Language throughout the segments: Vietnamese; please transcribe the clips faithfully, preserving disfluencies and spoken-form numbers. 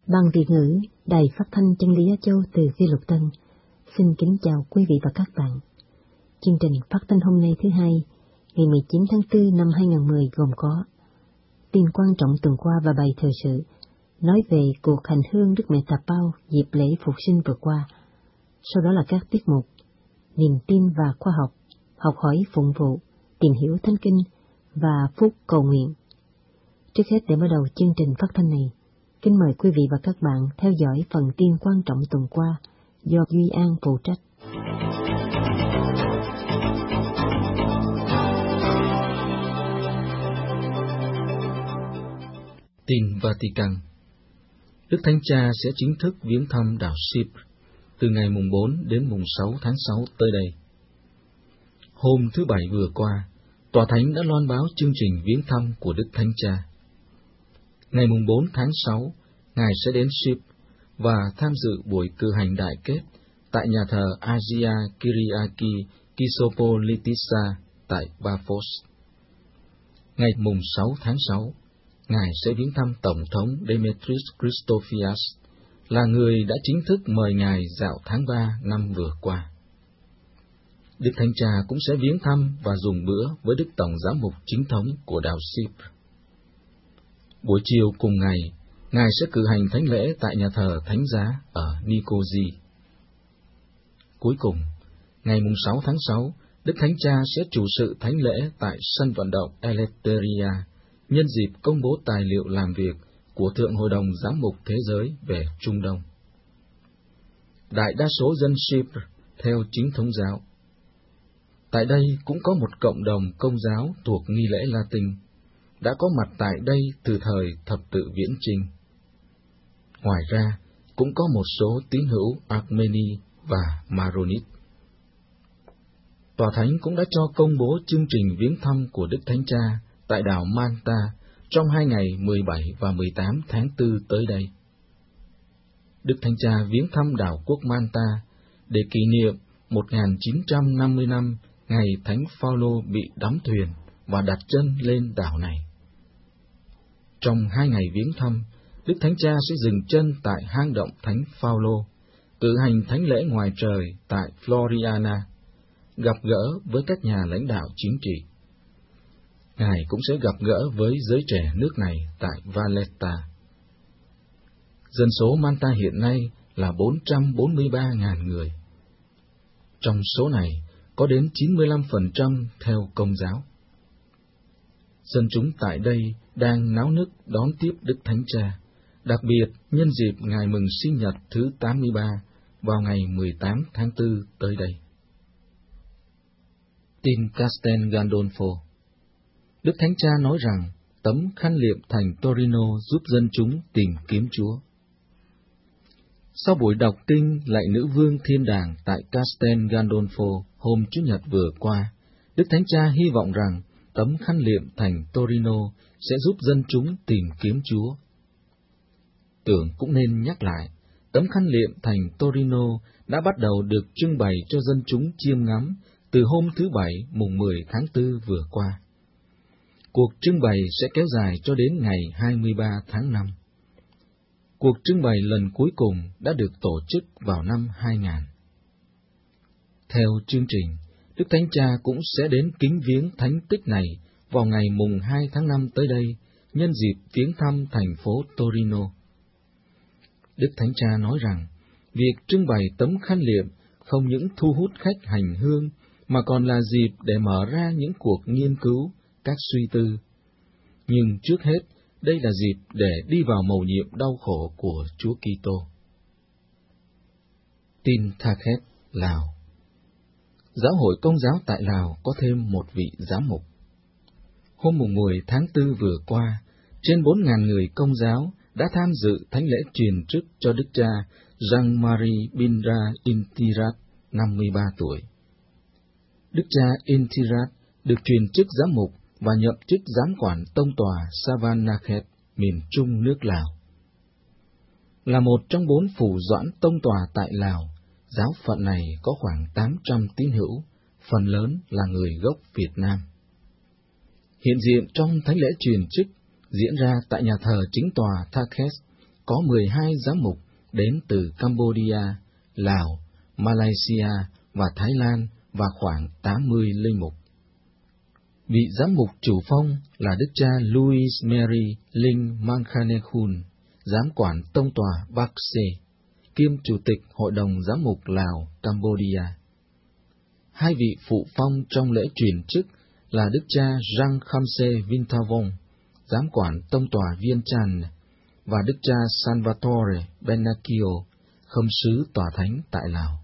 Bằng Việt ngữ, Đài Phát thanh Chân lý Á Châu từ Phi Luật Tân xin kính chào quý vị và các bạn. Chương trình phát thanh hôm nay thứ hai, ngày mười chín tháng tư năm hai nghìn không trăm mười gồm có tin quan trọng tuần qua và bài thời sự nói về cuộc hành hương Đức Mẹ Tà Bao dịp lễ Phục sinh vừa qua. Sau đó là các tiết mục niềm tin và khoa học, học hỏi phụng vụ, tìm hiểu Thánh Kinh và phút cầu nguyện. Trước hết, để mở đầu chương trình phát thanh này, kính mời quý vị và các bạn theo dõi phần tin quan trọng tuần qua do Duy An phụ trách. Tin Vatican. Đức Thánh Cha sẽ chính thức viếng thăm đảo Chypre từ ngày mùng bốn đến mùng sáu tháng sáu tới đây. Hôm thứ Bảy vừa qua, Tòa Thánh đã loan báo chương trình viếng thăm của Đức Thánh Cha. Ngày mùng bốn tháng sáu, Ngài sẽ đến Chypre và tham dự buổi cử hành đại kết tại nhà thờ Agia Kyriaki Kysopolitissa tại Paphos. Ngày mùng sáu tháng sáu, Ngài sẽ viếng thăm Tổng thống Demetris Christofias, là người đã chính thức mời Ngài dạo tháng ba năm vừa qua. Đức Thánh Cha cũng sẽ viếng thăm và dùng bữa với Đức Tổng Giám mục chính thống của đảo Chypre. Buổi chiều cùng ngày, Ngài sẽ cử hành thánh lễ tại nhà thờ Thánh Giá ở Nicosie. Cuối cùng, ngày mùng sáu tháng sáu, Đức Thánh Cha sẽ chủ sự thánh lễ tại sân vận động Eleftheria, nhân dịp công bố tài liệu làm việc của Thượng Hội đồng Giám mục Thế giới về Trung Đông. Đại đa số dân Chypre theo chính thống giáo. Tại đây cũng có một cộng đồng công giáo thuộc nghi lễ Latin, đã có mặt tại đây từ thời thập tự viễn chinh. Ngoài ra, cũng có một số tín hữu Armeni và Maronit. Tòa Thánh cũng đã cho công bố chương trình viếng thăm của Đức Thánh Cha tại đảo Malta trong hai ngày mười bảy và mười tám tháng tư tới đây. Đức Thánh Cha viếng thăm đảo quốc Malta để kỷ niệm một nghìn chín trăm năm mươi năm ngày Thánh Phaolô bị đắm thuyền và đặt chân lên đảo này. Trong hai ngày viếng thăm, Đức Thánh Cha sẽ dừng chân tại hang động Thánh Phaolô, cử hành thánh lễ ngoài trời tại Floriana, gặp gỡ với các nhà lãnh đạo chính trị. Ngài cũng sẽ gặp gỡ với giới trẻ nước này tại Valletta. Dân số Malta hiện nay là bốn trăm bốn mươi ba nghìn người. Trong số này, có đến chín mươi lăm phần trăm theo Công giáo. Dân chúng tại đây đang náo nức đón tiếp Đức Thánh Cha, đặc biệt nhân dịp ngày mừng sinh nhật thứ tám mươi ba vào ngày mười tám tháng tư tới đây. Tin Castel Gandolfo. Đức Thánh Cha nói rằng tấm khăn liệm thành Torino giúp dân chúng tìm kiếm Chúa. Sau buổi đọc kinh lạy Nữ Vương Thiên Đàng tại Castel Gandolfo hôm Chủ nhật vừa qua, Đức Thánh Cha hy vọng rằng tấm khăn liệm thành Torino sẽ giúp dân chúng tìm kiếm Chúa. Tưởng cũng nên nhắc lại, tấm khăn liệm thành Torino đã bắt đầu được trưng bày cho dân chúng chiêm ngắm từ hôm thứ Bảy mùng mười tháng tư vừa qua. Cuộc trưng bày sẽ kéo dài cho đến ngày hai mươi ba tháng năm. Cuộc trưng bày lần cuối cùng đã được tổ chức vào năm hai nghìn. Theo chương trình, Đức Thánh Cha cũng sẽ đến kính viếng thánh tích này vào ngày mùng hai tháng năm tới đây, nhân dịp viếng thăm thành phố Torino. Đức Thánh Cha nói rằng, việc trưng bày tấm khăn liệm không những thu hút khách hành hương, mà còn là dịp để mở ra những cuộc nghiên cứu, các suy tư. Nhưng trước hết, đây là dịp để đi vào mầu nhiệm đau khổ của Chúa Kitô. Tin Tha-khét, Lào. Giáo hội Công giáo tại Lào có thêm một vị giám mục. Hôm mùng mười tháng tư vừa qua, trên bốn nghìn người Công giáo đã tham dự thánh lễ truyền chức cho Đức cha Jean-Marie Bindra Intirat, năm mươi ba tuổi. Đức cha Intirat được truyền chức giám mục và nhậm chức giám quản tông tòa Savanakhet, miền trung nước Lào. Là một trong bốn phủ doãn tông tòa tại Lào, giáo phận này có khoảng tám trăm tín hữu, phần lớn là người gốc Việt Nam. Hiện diện trong thánh lễ truyền chức diễn ra tại nhà thờ chính tòa Tha-khét, có mười hai giám mục đến từ Cambodia, Lào, Malaysia và Thái Lan và khoảng tám mươi linh mục. Vị giám mục chủ phong là Đức cha Louis Mary Linh Mankhanekul, giám quản tông tòa Bắc Sê, kiêm chủ tịch Hội đồng Giám mục Lào, Cambodia. Hai vị phụ phong trong lễ truyền chức là Đức cha Rang Khamse Vinthavong, giám quản tông tòa Viên Chăn, và Đức cha Salvatore Benakio, khâm sứ tòa thánh tại Lào.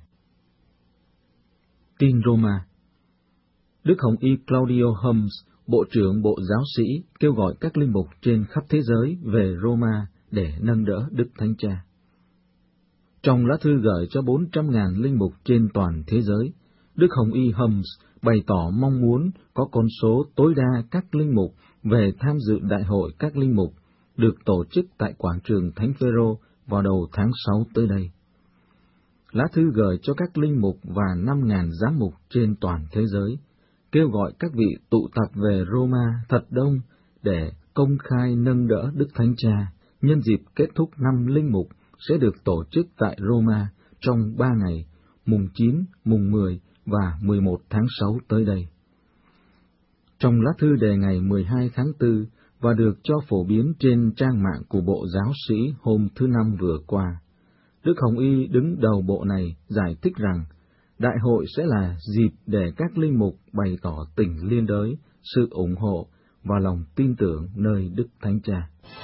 Tin Roma. Đức Hồng Y Claudio Holmes, Bộ trưởng Bộ Giáo sĩ, kêu gọi các linh mục trên khắp thế giới về Roma để nâng đỡ Đức Thánh Cha. Trong lá thư gửi cho bốn trăm ngàn linh mục trên toàn thế giới, Đức Hồng Y Holmes bày tỏ mong muốn có con số tối đa các linh mục về tham dự đại hội các linh mục được tổ chức tại quảng trường Thánh Phêrô vào đầu tháng sáu tới đây. Lá thư gửi cho các linh mục và năm ngàn giám mục trên toàn thế giới, kêu gọi các vị tụ tập về Roma thật đông để công khai nâng đỡ Đức Thánh Cha nhân dịp kết thúc năm linh mục sẽ được tổ chức tại Roma trong ba ngày, mùng chín, mùng mười và mười một tháng sáu tới đây. Trong lá thư đề ngày mười hai tháng tư và được cho phổ biến trên trang mạng của Bộ Giáo sĩ hôm thứ Năm vừa qua, Đức Hồng Y đứng đầu bộ này giải thích rằng đại hội sẽ là dịp để các linh mục bày tỏ tình liên đới, sự ủng hộ và lòng tin tưởng nơi Đức Thánh Cha.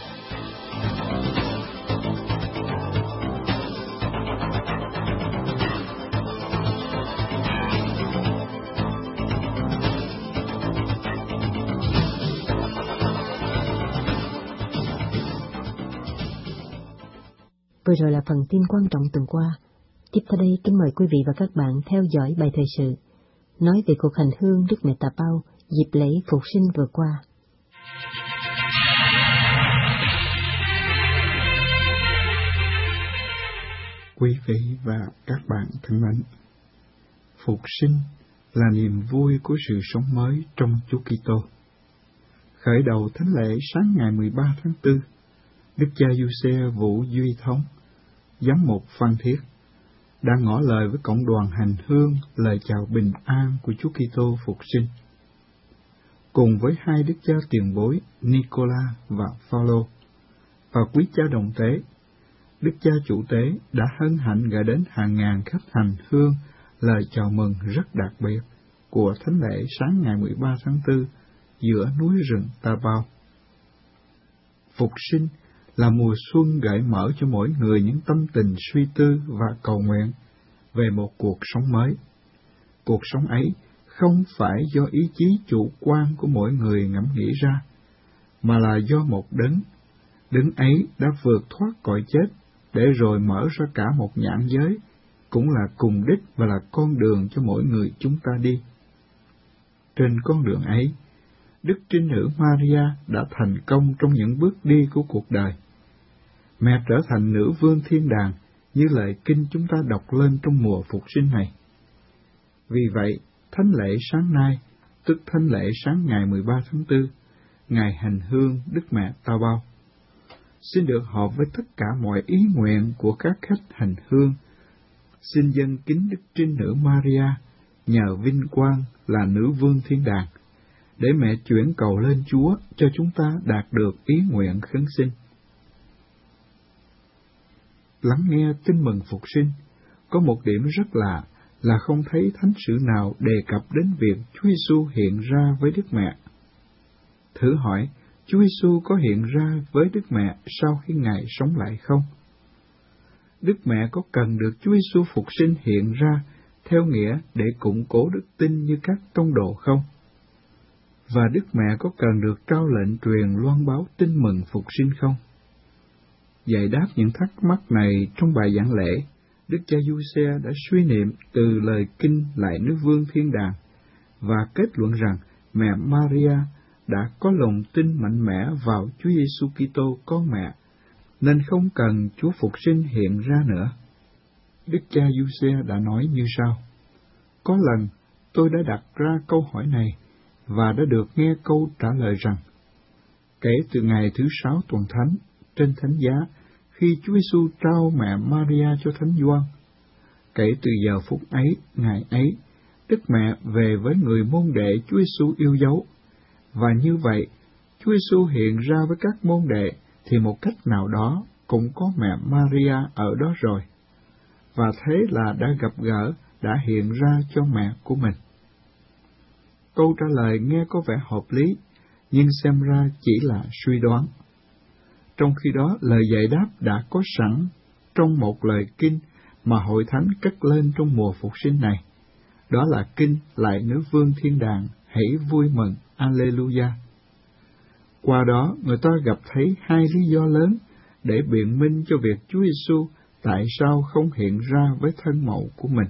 Vừa rồi là phần tin quan trọng tuần qua. Tiếp theo đây, kính mời quý vị và các bạn theo dõi bài thời sự, nói về cuộc hành hương Đức Mẹ Tà Bao dịp lễ Phục sinh vừa qua. Quý vị và các bạn thân mến, Phục sinh là niềm vui của sự sống mới trong Chúa Kitô. Khởi đầu thánh lễ sáng ngày mười ba tháng tư, Đức cha Giuse Vũ Duy Thống, giám mục Phan Thiết, đã ngỏ lời với cộng đoàn hành hương lời chào bình an của Chúa Kitô Phục sinh. Cùng với hai đức cha tiền bối Nicola và Phaolô và quý cha đồng tế, Đức cha chủ tế đã hân hạnh gửi đến hàng ngàn khách hành hương lời chào mừng rất đặc biệt của thánh lễ sáng ngày mười ba tháng tư giữa núi rừng Ta Bao. Phục sinh là mùa xuân gợi mở cho mỗi người những tâm tình suy tư và cầu nguyện về một cuộc sống mới. Cuộc sống ấy không phải do ý chí chủ quan của mỗi người ngẫm nghĩ ra, mà là do một đấng. Đấng ấy đã vượt thoát cõi chết để rồi mở ra cả một nhãn giới, cũng là cùng đích và là con đường cho mỗi người chúng ta đi. Trên con đường ấy, Đức Trinh Nữ Maria đã thành công trong những bước đi của cuộc đời. Mẹ trở thành nữ vương thiên đàng như lời kinh chúng ta đọc lên trong mùa phục sinh này. Vì vậy, thánh lễ sáng nay, tức thánh lễ sáng ngày mười ba tháng tư, ngày hành hương Đức Mẹ Ta Bao, xin được hợp với tất cả mọi ý nguyện của các khách hành hương. Xin dâng kính Đức Trinh Nữ Maria, nhờ vinh quang là nữ vương thiên đàng, để mẹ chuyển cầu lên Chúa cho chúng ta đạt được ý nguyện khấn xin. Lắng nghe tin mừng phục sinh, có một điểm rất lạ là không thấy thánh sử nào đề cập đến việc Chúa Giêsu hiện ra với Đức Mẹ. Thử hỏi, Chúa Giêsu có hiện ra với Đức Mẹ sau khi Ngài sống lại không? Đức Mẹ có cần được Chúa Giêsu phục sinh hiện ra theo nghĩa để củng cố đức tin như các tông đồ không? Và Đức Mẹ có cần được trao lệnh truyền loan báo tin mừng phục sinh không? Giải đáp những thắc mắc này trong bài giảng lễ, Đức cha Giuse đã suy niệm từ lời kinh lại nước vương thiên đàng và kết luận rằng mẹ Maria đã có lòng tin mạnh mẽ vào Chúa Giêsu Kitô con mẹ, nên không cần Chúa phục sinh hiện ra nữa. Đức cha Giuse đã nói như sau: Có lần tôi đã đặt ra câu hỏi này và đã được nghe câu trả lời rằng, kể từ ngày thứ sáu tuần thánh, trên thánh giá, khi Chúa Giêsu trao mẹ Maria cho Thánh Gioan. Kể từ giờ phút ấy, ngày ấy, Đức Mẹ về với người môn đệ Chúa Giêsu yêu dấu, và như vậy, Chúa Giêsu hiện ra với các môn đệ thì một cách nào đó cũng có mẹ Maria ở đó rồi, và thế là đã gặp gỡ, đã hiện ra cho mẹ của mình. Câu trả lời nghe có vẻ hợp lý, nhưng xem ra chỉ là suy đoán. Trong khi đó, lời giải đáp đã có sẵn trong một lời kinh mà Hội Thánh cất lên trong mùa phục sinh này. Đó là kinh Lạy Nữ Vương Thiên Đàng, hãy vui mừng, Alleluia. Qua đó, người ta gặp thấy hai lý do lớn để biện minh cho việc Chúa Giêsu tại sao không hiện ra với thân mẫu của mình.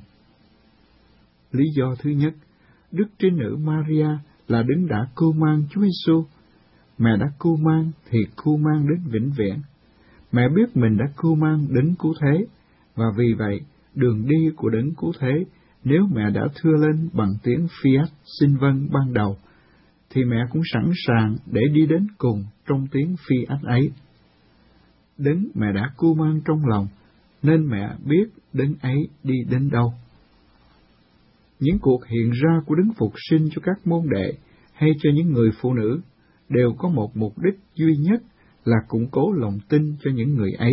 Lý do thứ nhất, Đức Trinh Nữ Maria là đấng đã cưu mang Chúa Giêsu. Mẹ đã cưu mang thì cưu mang đến vĩnh viễn. Mẹ biết mình đã cưu mang đấng cứu thế, và vì vậy, đường đi của đấng cứu thế, nếu mẹ đã thưa lên bằng tiếng Fiat xin vâng ban đầu, thì mẹ cũng sẵn sàng để đi đến cùng trong tiếng Fiat ấy. Đấng mẹ đã cưu mang trong lòng, nên mẹ biết đấng ấy đi đến đâu. Những cuộc hiện ra của đấng phục sinh cho các môn đệ hay cho những người phụ nữ đều có một mục đích duy nhất là củng cố lòng tin cho những người ấy.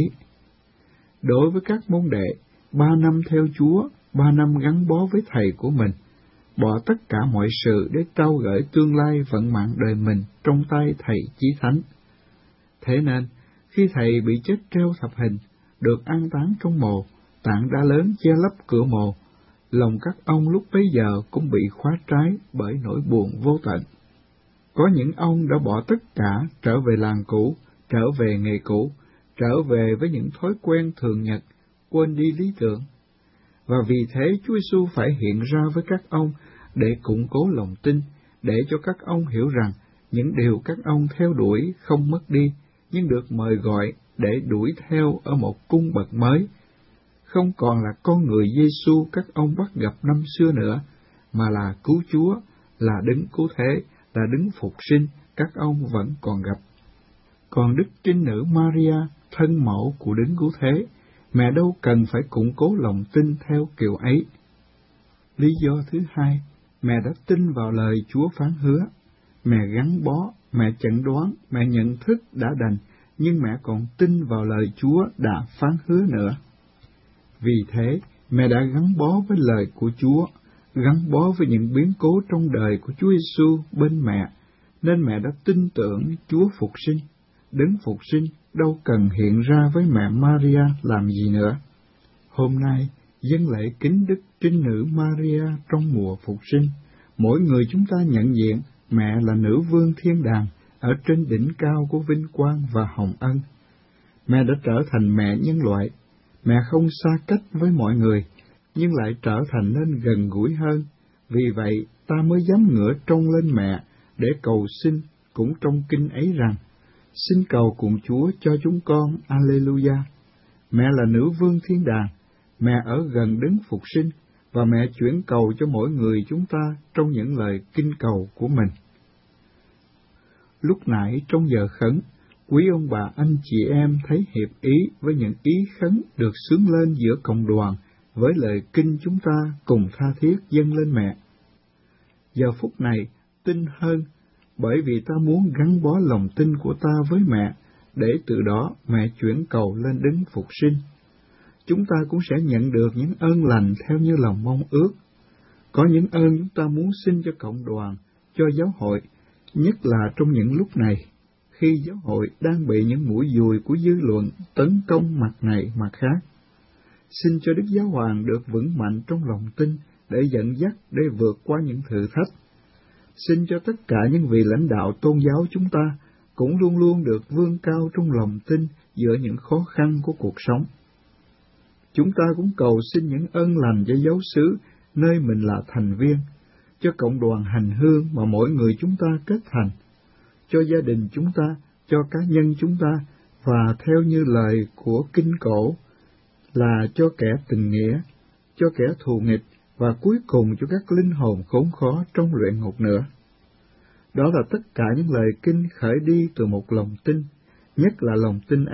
Đối với các môn đệ, ba năm theo Chúa, ba năm gắn bó với Thầy của mình, bỏ tất cả mọi sự để trao gửi tương lai vận mạng đời mình trong tay Thầy Chí Thánh. Thế nên, khi Thầy bị chết treo thập hình, được an táng trong mồ, tảng đá lớn che lấp cửa mồ, lòng các ông lúc bấy giờ cũng bị khóa trái bởi nỗi buồn vô tận. Có những ông đã bỏ tất cả trở về làng cũ, trở về nghề cũ, trở về với những thói quen thường nhật, quên đi lý tưởng. Và vì thế Chúa Giêsu phải hiện ra với các ông để củng cố lòng tin, để cho các ông hiểu rằng những điều các ông theo đuổi không mất đi, nhưng được mời gọi để đuổi theo ở một cung bậc mới. Không còn là con người Giêsu các ông bắt gặp năm xưa nữa, mà là cứu Chúa, là đấng cứu thế, là đấng phục sinh các ông vẫn còn gặp. Còn Đức Trinh Nữ Maria, thân mẫu của đấng cứu thế, mẹ đâu cần phải củng cố lòng tin theo kiểu ấy. Lý do thứ hai, mẹ đã tin vào lời Chúa phán hứa. Mẹ gắn bó, mẹ chẩn đoán, mẹ nhận thức đã đành, nhưng mẹ còn tin vào lời Chúa đã phán hứa nữa. Vì thế, mẹ đã gắn bó với lời của Chúa, gắn bó với những biến cố trong đời của Chúa Giêsu bên mẹ, nên mẹ đã tin tưởng Chúa phục sinh. Đấng phục sinh đâu cần hiện ra với mẹ Maria làm gì nữa. Hôm nay, dân lễ kính Đức Trinh Nữ Maria trong mùa phục sinh, mỗi người chúng ta nhận diện mẹ là nữ vương thiên đàng ở trên đỉnh cao của vinh quang và hồng ân. Mẹ đã trở thành mẹ nhân loại. Mẹ không xa cách với mọi người, nhưng lại trở thành nên gần gũi hơn. Vì vậy, ta mới dám ngửa trông lên mẹ để cầu xin cũng trong kinh ấy rằng, xin cầu cùng Chúa cho chúng con, Alleluia. Mẹ là nữ vương thiên đàng, mẹ ở gần đấng phục sinh, và mẹ chuyển cầu cho mỗi người chúng ta trong những lời kinh cầu của mình. Lúc nãy trong giờ khấn, quý ông bà anh chị em thấy hiệp ý với những ý khấn được xướng lên giữa cộng đoàn với lời kinh chúng ta cùng tha thiết dâng lên mẹ. Giờ phút này tin hơn, bởi vì ta muốn gắn bó lòng tin của ta với mẹ, để từ đó mẹ chuyển cầu lên đấng phục sinh. Chúng ta cũng sẽ nhận được những ơn lành theo như lòng mong ước. Có những ơn chúng ta muốn xin cho cộng đoàn, cho giáo hội, nhất là trong những lúc này, khi giáo hội đang bị những mũi dùi của dư luận tấn công mặt này mặt khác. Xin cho Đức Giáo Hoàng được vững mạnh trong lòng tin để dẫn dắt để vượt qua những thử thách. Xin cho tất cả những vị lãnh đạo tôn giáo chúng ta cũng luôn luôn được vươn cao trong lòng tin giữa những khó khăn của cuộc sống. Chúng ta cũng cầu xin những ơn lành cho giáo xứ nơi mình là thành viên, cho cộng đoàn hành hương mà mỗi người chúng ta kết thành, cho gia đình chúng ta, cho cá nhân chúng ta, và theo như lời của Kinh Cổ là cho kẻ tình nghĩa, cho kẻ thù nghịch, và cuối cùng cho các linh hồn khốn khó trong luyện ngục nữa. Đó là tất cả những lời kinh khởi đi từ một lòng tin, nhất là lòng tin ấy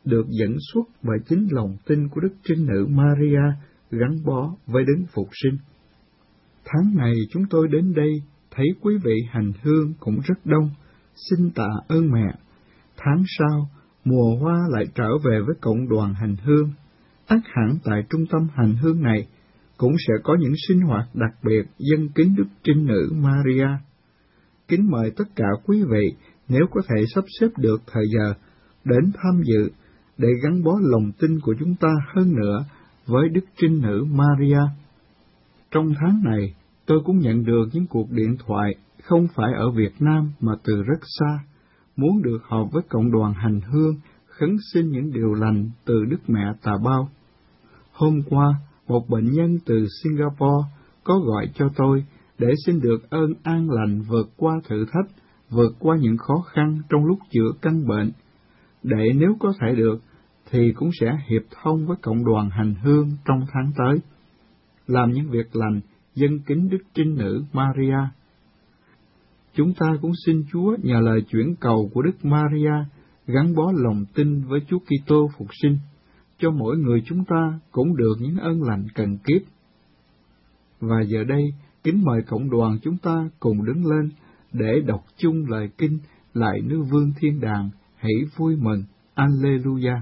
được dẫn xuất bởi chính lòng tin của Đức Trinh Nữ Maria gắn bó với Đấng Phục Sinh. Tháng này chúng tôi đến đây thấy quý vị hành hương cũng rất đông, xin tạ ơn mẹ. Tháng sau, mùa hoa lại trở về với cộng đoàn hành hương. Ắt hẳn tại trung tâm hành hương này cũng sẽ có những sinh hoạt đặc biệt dâng kính Đức Trinh Nữ Maria. Kính mời tất cả quý vị, nếu có thể sắp xếp được thời giờ, đến tham dự để gắn bó lòng tin của chúng ta hơn nữa với Đức Trinh Nữ Maria. Trong tháng này, tôi cũng nhận được những cuộc điện thoại không phải ở Việt Nam mà từ rất xa, muốn được họp với cộng đoàn hành hương, khấn xin những điều lành từ Đức Mẹ Tà Bao. Hôm qua, một bệnh nhân từ Singapore có gọi cho tôi để xin được ơn an lành vượt qua thử thách, vượt qua những khó khăn trong lúc chữa căn bệnh, để nếu có thể được thì cũng sẽ hiệp thông với cộng đoàn hành hương trong tháng tới, làm những việc lành dâng kính Đức Trinh Nữ Maria. Chúng ta cũng xin Chúa nhờ lời chuyển cầu của Đức Maria gắn bó lòng tin với Chúa Kitô Phục Sinh, cho mỗi người chúng ta cũng được những ơn lành cần kiếp. Và giờ đây, kính mời cộng đoàn chúng ta cùng đứng lên để đọc chung lời kinh lại Nữ Vương Thiên Đàng, hãy vui mừng, Alleluia.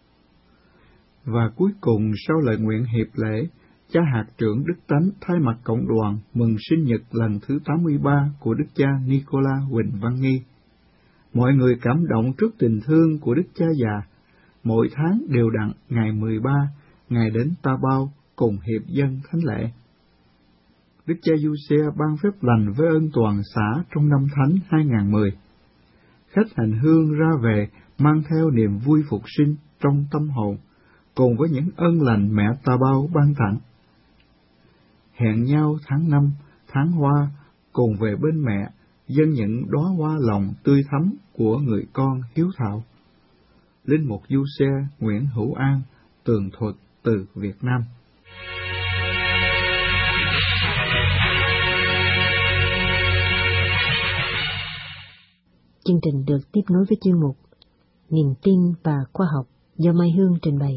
Và cuối cùng, sau lời nguyện hiệp lễ, cha hạt trưởng Đức Tánh thay mặt cộng đoàn mừng sinh nhật lần thứ tám mươi ba của Đức cha Nicola Huỳnh Văn Nghi. Mọi người cảm động trước tình thương của Đức cha già, mỗi tháng đều đặn ngày mười ba, Ngài đến Ta Bao cùng hiệp dân thánh lễ. Đức cha Giuse ban phép lành với ơn toàn xã trong năm thánh hai không một không. Khách hành hương ra về mang theo niềm vui phục sinh trong tâm hồn, cùng với những ơn lành mẹ Ta Bao ban tặng. Hẹn nhau tháng năm, tháng hoa, cùng về bên mẹ, dâng những đóa hoa lòng tươi thắm của người con hiếu thảo. Linh mục Giuse Nguyễn Hữu An, tường thuật từ Việt Nam. Chương trình được tiếp nối với chuyên mục Niềm tin và khoa học do Mai Hương trình bày.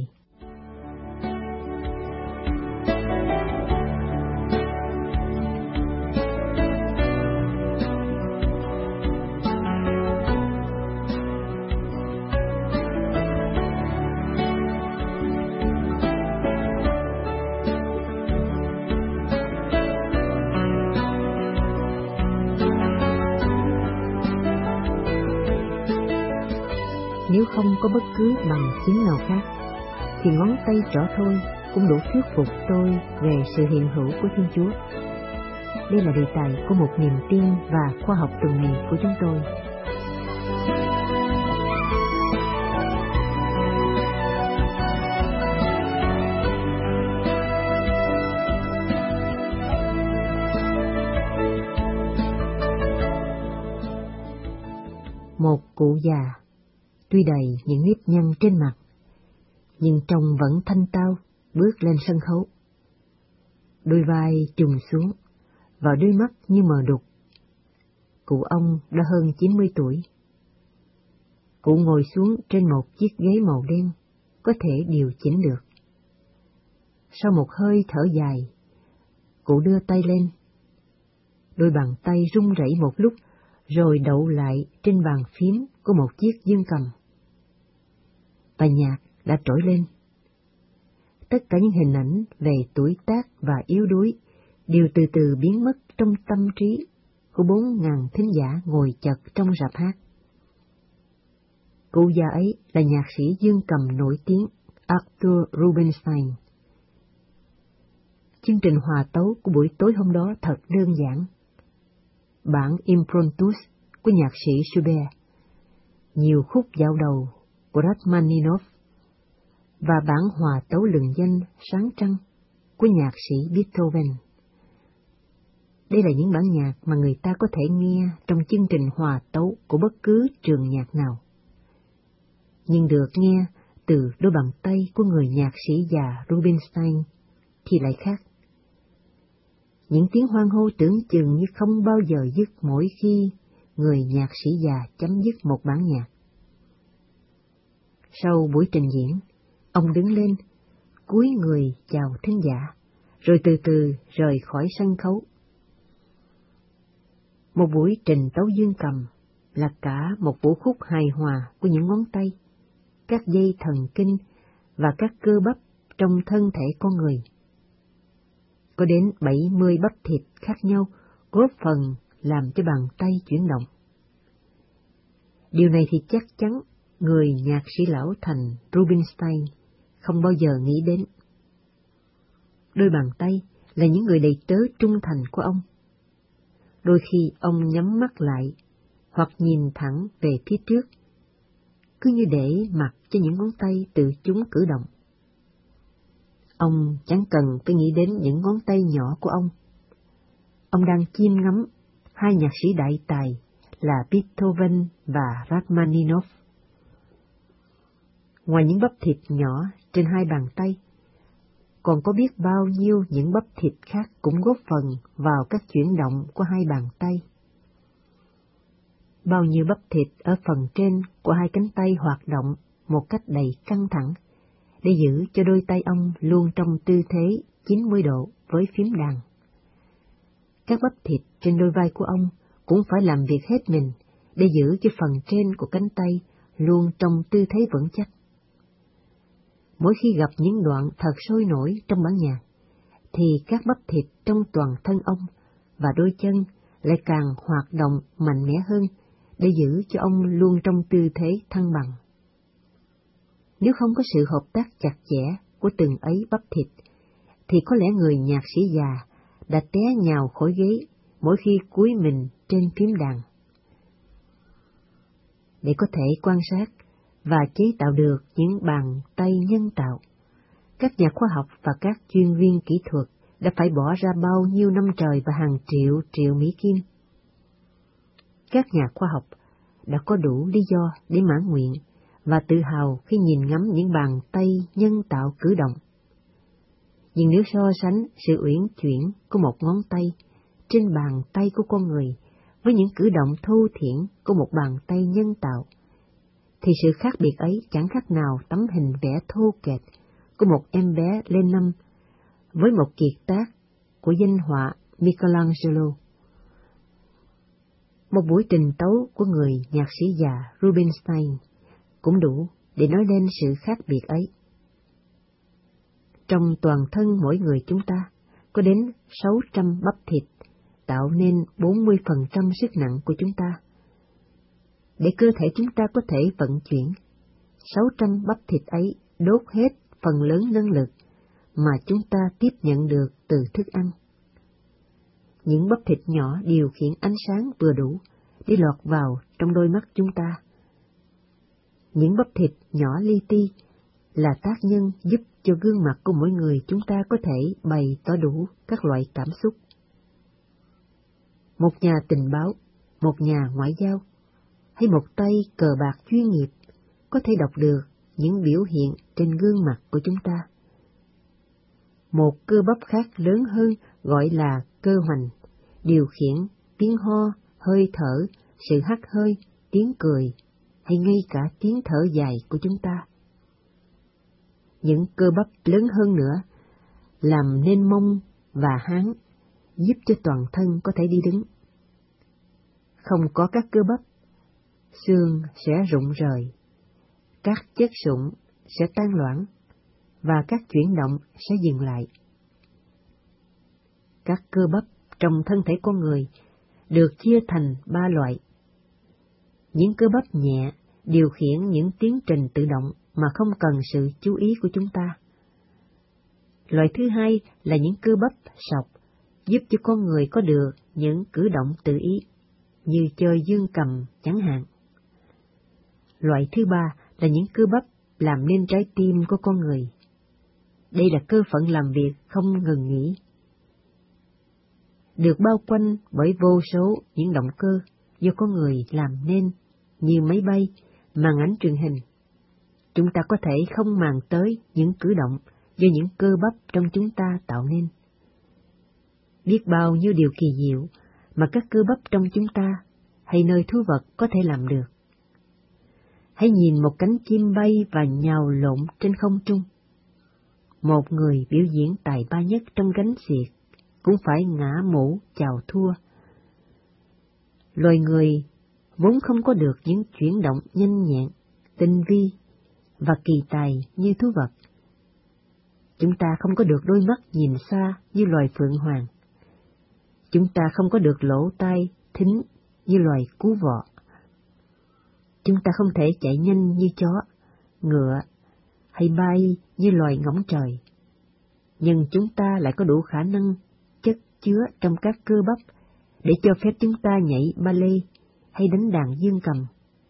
Nếu không có bất cứ bằng chứng nào khác, thì ngón tay trỏ thôi cũng đủ thuyết phục tôi về sự hiện hữu của Thiên Chúa. Đây là đề tài của một niềm tin và khoa học tuần này của chúng tôi. Một cụ già, tuy đầy những nếp nhăn trên mặt, nhưng trông vẫn thanh tao, bước lên sân khấu. Đôi vai trùng xuống, và đôi mắt như mờ đục. Cụ ông đã hơn chín mươi tuổi. Cụ ngồi xuống trên một chiếc ghế màu đen, có thể điều chỉnh được. Sau một hơi thở dài, cụ đưa tay lên. Đôi bàn tay run rẩy một lúc, rồi đậu lại trên bàn phím của một chiếc dương cầm. Và nhạc đã trỗi lên. Tất cả những hình ảnh về tuổi tác và yếu đuối đều từ từ biến mất trong tâm trí của bốn ngàn thính giả ngồi chật trong rạp hát. Cụ già ấy là nhạc sĩ dương cầm nổi tiếng Arthur Rubinstein. Chương trình hòa tấu của buổi tối hôm đó thật đơn giản. Bản Impromptus của nhạc sĩ Schubert, nhiều khúc dạo đầu của Rachmaninoff và bản hòa tấu lừng danh Sáng Trăng của nhạc sĩ Beethoven. Đây là những bản nhạc mà người ta có thể nghe trong chương trình hòa tấu của bất cứ trường nhạc nào. Nhưng được nghe từ đôi bàn tay của người nhạc sĩ già Rubinstein thì lại khác. Những tiếng hoan hô tưởng chừng như không bao giờ dứt mỗi khi người nhạc sĩ già chấm dứt một bản nhạc. Sau buổi trình diễn, ông đứng lên, cúi người chào thính giả, rồi từ từ rời khỏi sân khấu. Một buổi trình tấu dương cầm là cả một vũ khúc hài hòa của những ngón tay, các dây thần kinh và các cơ bắp trong thân thể con người. Có đến bảy mươi bắp thịt khác nhau góp phần làm cho bàn tay chuyển động. Điều này thì chắc chắn người nhạc sĩ lão thành Rubinstein không bao giờ nghĩ đến. Đôi bàn tay là những người đầy tớ trung thành của ông. Đôi khi ông nhắm mắt lại hoặc nhìn thẳng về phía trước, cứ như để mặc cho những ngón tay tự chúng cử động. Ông chẳng cần phải nghĩ đến những ngón tay nhỏ của ông. Ông đang chiêm ngắm hai nhạc sĩ đại tài là Beethoven và Rachmaninoff. Ngoài những bắp thịt nhỏ trên hai bàn tay, còn có biết bao nhiêu những bắp thịt khác cũng góp phần vào các chuyển động của hai bàn tay. Bao nhiêu bắp thịt ở phần trên của hai cánh tay hoạt động một cách đầy căng thẳng, để giữ cho đôi tay ông luôn trong tư thế chín mươi độ với phím đàn. Các bắp thịt trên đôi vai của ông cũng phải làm việc hết mình để giữ cho phần trên của cánh tay luôn trong tư thế vững chắc. Mỗi khi gặp những đoạn thật sôi nổi trong bản nhạc, thì các bắp thịt trong toàn thân ông và đôi chân lại càng hoạt động mạnh mẽ hơn để giữ cho ông luôn trong tư thế thăng bằng. Nếu không có sự hợp tác chặt chẽ của từng ấy bắp thịt, thì có lẽ người nhạc sĩ già đã té nhào khỏi ghế mỗi khi cúi mình trên phím đàn. Để có thể quan sát và chế tạo được những bàn tay nhân tạo, các nhà khoa học và các chuyên viên kỹ thuật đã phải bỏ ra bao nhiêu năm trời và hàng triệu triệu Mỹ Kim. Các nhà khoa học đã có đủ lý do để mãn nguyện và tự hào khi nhìn ngắm những bàn tay nhân tạo cử động. Nhưng nếu so sánh sự uyển chuyển của một ngón tay trên bàn tay của con người với những cử động thô thiển của một bàn tay nhân tạo, thì sự khác biệt ấy chẳng khác nào tấm hình vẽ thô kệch của một em bé lên năm với một kiệt tác của danh họa Michelangelo. Một buổi trình tấu của người nhạc sĩ già Rubinstein cũng đủ để nói lên sự khác biệt ấy. Trong toàn thân mỗi người chúng ta có đến sáu trăm bắp thịt tạo nên bốn mươi phần trăm sức nặng của chúng ta. Để cơ thể chúng ta có thể vận chuyển, sáu trăm bắp thịt ấy đốt hết phần lớn năng lực mà chúng ta tiếp nhận được từ thức ăn. Những bắp thịt nhỏ điều khiển ánh sáng vừa đủ để lọt vào trong đôi mắt chúng ta. Những bắp thịt nhỏ li ti là tác nhân giúp cho gương mặt của mỗi người chúng ta có thể bày tỏ đủ các loại cảm xúc. Một nhà tình báo, một nhà ngoại giao, hay một tay cờ bạc chuyên nghiệp có thể đọc được những biểu hiện trên gương mặt của chúng ta. Một cơ bắp khác lớn hơn gọi là cơ hoành, điều khiển tiếng ho, hơi thở, sự hắt hơi, tiếng cười, hay ngay cả tiếng thở dài của chúng ta. Những cơ bắp lớn hơn nữa làm nên mông và háng, giúp cho toàn thân có thể đi đứng. Không có các cơ bắp, xương sẽ rụng rời, các chất sụn sẽ tan loãng, và các chuyển động sẽ dừng lại. Các cơ bắp trong thân thể con người được chia thành ba loại. Những cơ bắp nhẹ điều khiển những tiến trình tự động mà không cần sự chú ý của chúng ta. Loại thứ hai là những cơ bắp sọc, giúp cho con người có được những cử động tự ý, như chơi dương cầm chẳng hạn. Loại thứ ba là những cơ bắp làm nên trái tim của con người. Đây là cơ phận làm việc không ngừng nghỉ, được bao quanh bởi vô số những động cơ do con người làm nên, như máy bay, màn ảnh truyền hình. Chúng ta có thể không màng tới những cử động do những cơ bắp trong chúng ta tạo nên. Biết bao nhiêu điều kỳ diệu mà các cơ bắp trong chúng ta hay nơi thú vật có thể làm được. Hãy nhìn một cánh chim bay và nhào lộn trên không trung. Một người biểu diễn tài ba nhất trong gánh xiếc cũng phải ngã mũ chào thua. Loài người vốn không có được những chuyển động nhanh nhẹn, tinh vi và kỳ tài như thú vật. Chúng ta không có được đôi mắt nhìn xa như loài phượng hoàng. Chúng ta không có được lỗ tai, thính như loài cú vọ. Chúng ta không thể chạy nhanh như chó, ngựa hay bay như loài ngỗng trời. Nhưng chúng ta lại có đủ khả năng chất chứa trong các cơ bắp để cho phép chúng ta nhảy ballet hay đánh đàn dương cầm.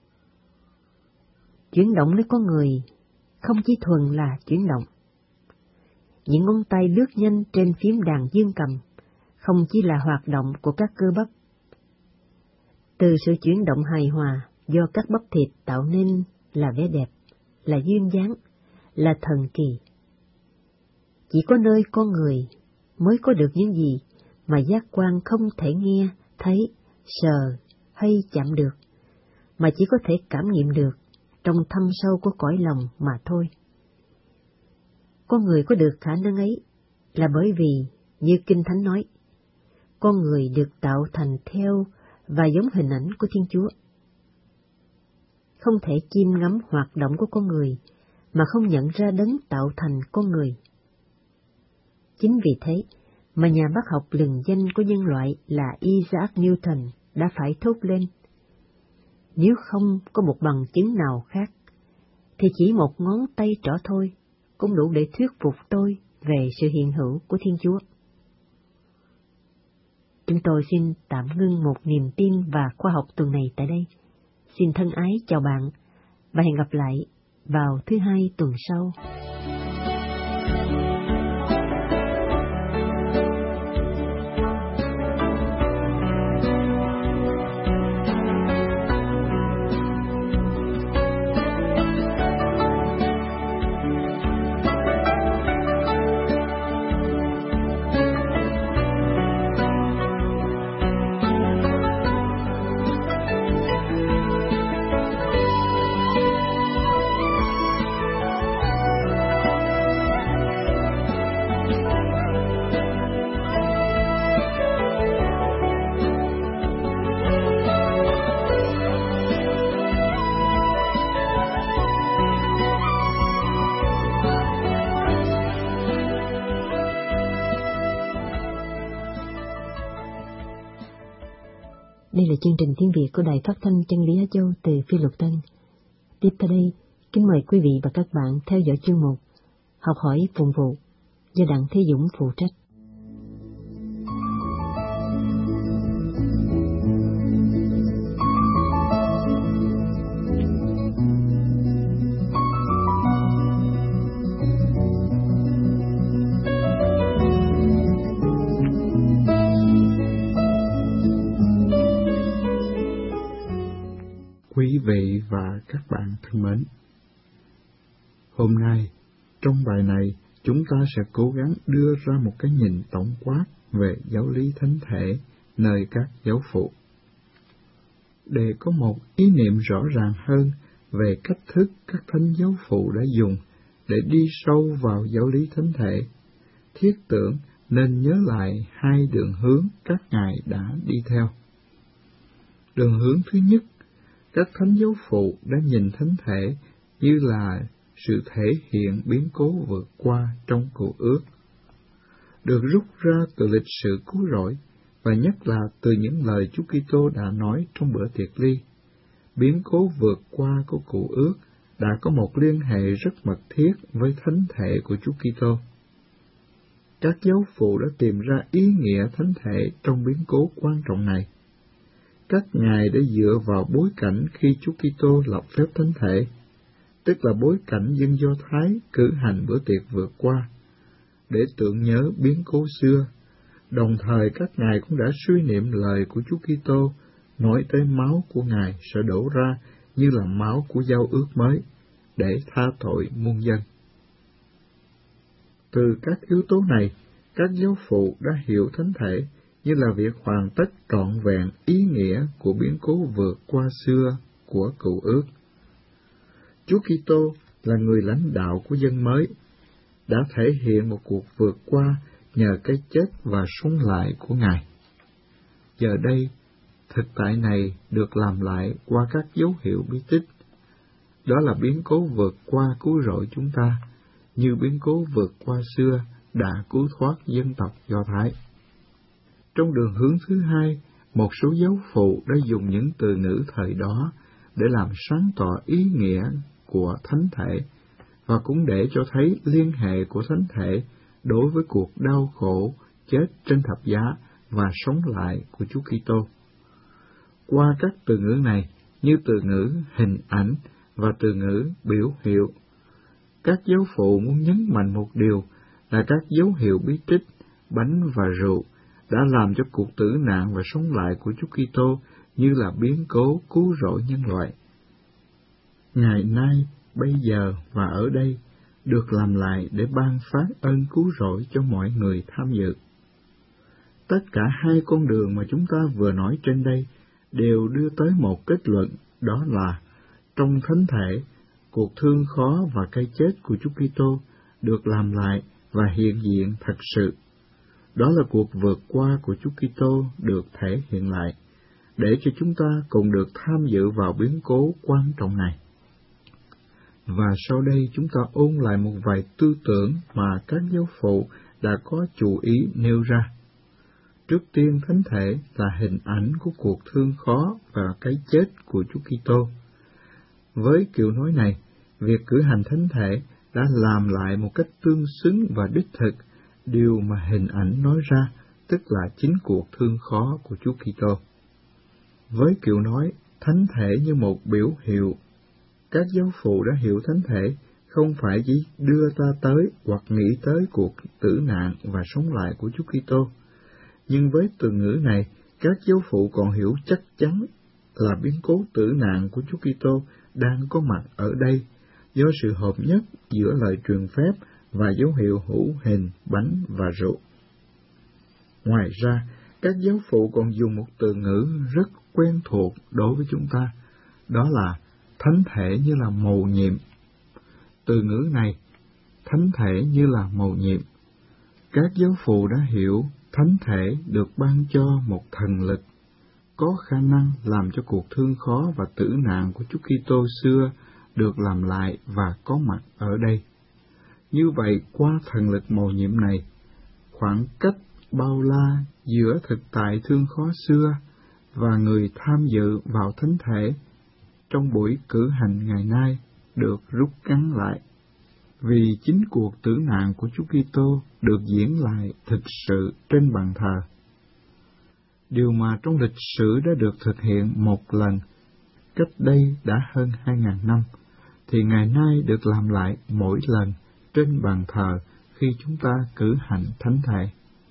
Chuyển động với con người không chỉ thuần là chuyển động. Những ngón tay lướt nhanh trên phím đàn dương cầm không chỉ là hoạt động của các cơ bắp. Từ sự chuyển động hài hòa do các bắp thịt tạo nên là vẻ đẹp, là duyên dáng, là thần kỳ. Chỉ có nơi con người mới có được những gì mà giác quan không thể nghe, thấy, sờ hay chạm được, mà chỉ có thể cảm nghiệm được trong thâm sâu của cõi lòng mà thôi. Con người có được khả năng ấy là bởi vì, như Kinh Thánh nói, con người được tạo thành theo và giống hình ảnh của Thiên Chúa. Không thể chiêm ngắm hoạt động của con người mà không nhận ra đấng tạo thành con người. Chính vì thế mà nhà bác học lừng danh của nhân loại là Isaac Newton đã phải thốt lên: nếu không có một bằng chứng nào khác, thì chỉ một ngón tay trỏ thôi cũng đủ để thuyết phục tôi về sự hiện hữu của Thiên Chúa. Chúng tôi xin tạm ngưng một niềm tin và khoa học tuần này tại đây. Xin thân ái chào bạn và hẹn gặp lại vào thứ hai tuần sau. Đây là chương trình tiếng Việt của Đài Phát thanh Chân lý Á Châu từ Phi Luật Tân. Tiếp theo đây, kính mời quý vị và các bạn theo dõi chuyên mục Học hỏi phụng vụ do Đặng Thế Dũng phụ trách. Quý vị và các bạn thân mến, hôm nay trong bài này chúng ta sẽ cố gắng đưa ra một cái nhìn tổng quát về giáo lý thánh thể nơi các giáo phụ, để có một ý niệm rõ ràng hơn về cách thức các thánh giáo phụ đã dùng để đi sâu vào giáo lý thánh thể. Thiết tưởng nên nhớ lại hai đường hướng các ngài đã đi theo. Đường hướng thứ nhất, các thánh giáo phụ đã nhìn thánh thể như là sự thể hiện biến cố vượt qua trong cựu ước, được rút ra từ lịch sử cứu rỗi và nhất là từ những lời Chúa Kitô đã nói trong bữa tiệc ly. Biến cố vượt qua của cựu ước đã có một liên hệ rất mật thiết với thánh thể của Chúa Kitô. Các giáo phụ đã tìm ra ý nghĩa thánh thể trong biến cố quan trọng này. Các ngài đã dựa vào bối cảnh khi Chúa Kitô lập phép thánh thể, tức là bối cảnh dân Do Thái cử hành bữa tiệc vượt qua, để tưởng nhớ biến cố xưa. Đồng thời các ngài cũng đã suy niệm lời của Chúa Kitô nói tới máu của ngài sẽ đổ ra như là máu của giao ước mới để tha tội muôn dân. Từ các yếu tố này, các giáo phụ đã hiểu thánh thể như là việc hoàn tất trọn vẹn ý nghĩa của biến cố vượt qua xưa của cựu ước. Chúa Kitô là người lãnh đạo của dân mới, đã thể hiện một cuộc vượt qua nhờ cái chết và sống lại của Ngài. Giờ đây, thực tại này được làm lại qua các dấu hiệu bí tích. Đó là biến cố vượt qua cứu rỗi chúng ta, như biến cố vượt qua xưa đã cứu thoát dân tộc Do Thái. Trong đường hướng thứ hai, một số giáo phụ đã dùng những từ ngữ thời đó để làm sáng tỏ ý nghĩa của thánh thể, và cũng để cho thấy liên hệ của thánh thể đối với cuộc đau khổ, chết trên thập giá và sống lại của Chúa Kitô. Qua các từ ngữ này, như từ ngữ hình ảnh và từ ngữ biểu hiệu, các giáo phụ muốn nhấn mạnh một điều là các dấu hiệu bí tích, bánh và rượu đã làm cho cuộc tử nạn và sống lại của Chúa Kitô như là biến cố cứu rỗi nhân loại. Ngày nay, bây giờ và ở đây được làm lại để ban phát ơn cứu rỗi cho mọi người tham dự. Tất cả hai con đường mà chúng ta vừa nói trên đây đều đưa tới một kết luận, đó là trong thánh thể, cuộc thương khó và cái chết của Chúa Kitô được làm lại và hiện diện thật sự. Đó là cuộc vượt qua của Chúa Kitô được thể hiện lại, để cho chúng ta cùng được tham dự vào biến cố quan trọng này. Và sau đây chúng ta ôn lại một vài tư tưởng mà các giáo phụ đã có chú ý nêu ra. Trước tiên, thánh thể là hình ảnh của cuộc thương khó và cái chết của Chúa Kitô. Với kiểu nói này, việc cử hành thánh thể đã làm lại một cách tương xứng và đích thực điều mà hình ảnh nói ra, tức là chính cuộc thương khó của Chúa Kitô. Với kiểu nói thánh thể như một biểu hiệu, các giáo phụ đã hiểu thánh thể không phải chỉ đưa ta tới hoặc nghĩ tới cuộc tử nạn và sống lại của Chúa Kitô, nhưng với từ ngữ này, các giáo phụ còn hiểu chắc chắn là biến cố tử nạn của Chúa Kitô đang có mặt ở đây, do sự hợp nhất giữa lời truyền phép và dấu hiệu hữu hình bánh và rượu. Ngoài ra, các giáo phụ còn dùng một từ ngữ rất quen thuộc đối với chúng ta, đó là thánh thể như là mầu nhiệm. Từ ngữ này, thánh thể như là mầu nhiệm, các giáo phụ đã hiểu thánh thể được ban cho một thần lực, có khả năng làm cho cuộc thương khó và tử nạn của Chúa Kitô xưa được làm lại và có mặt ở đây. Như vậy, qua thần lực mầu nhiệm này, khoảng cách bao la giữa thực tại thương khó xưa và người tham dự vào thánh thể trong buổi cử hành ngày nay được rút ngắn lại, vì chính cuộc tử nạn của Chúa Kitô được diễn lại thực sự trên bàn thờ. Điều mà trong lịch sử đã được thực hiện một lần, cách đây đã hơn hai ngàn năm, thì ngày nay được làm lại mỗi lần trên bàn thờ khi chúng ta cử hành thánh thể.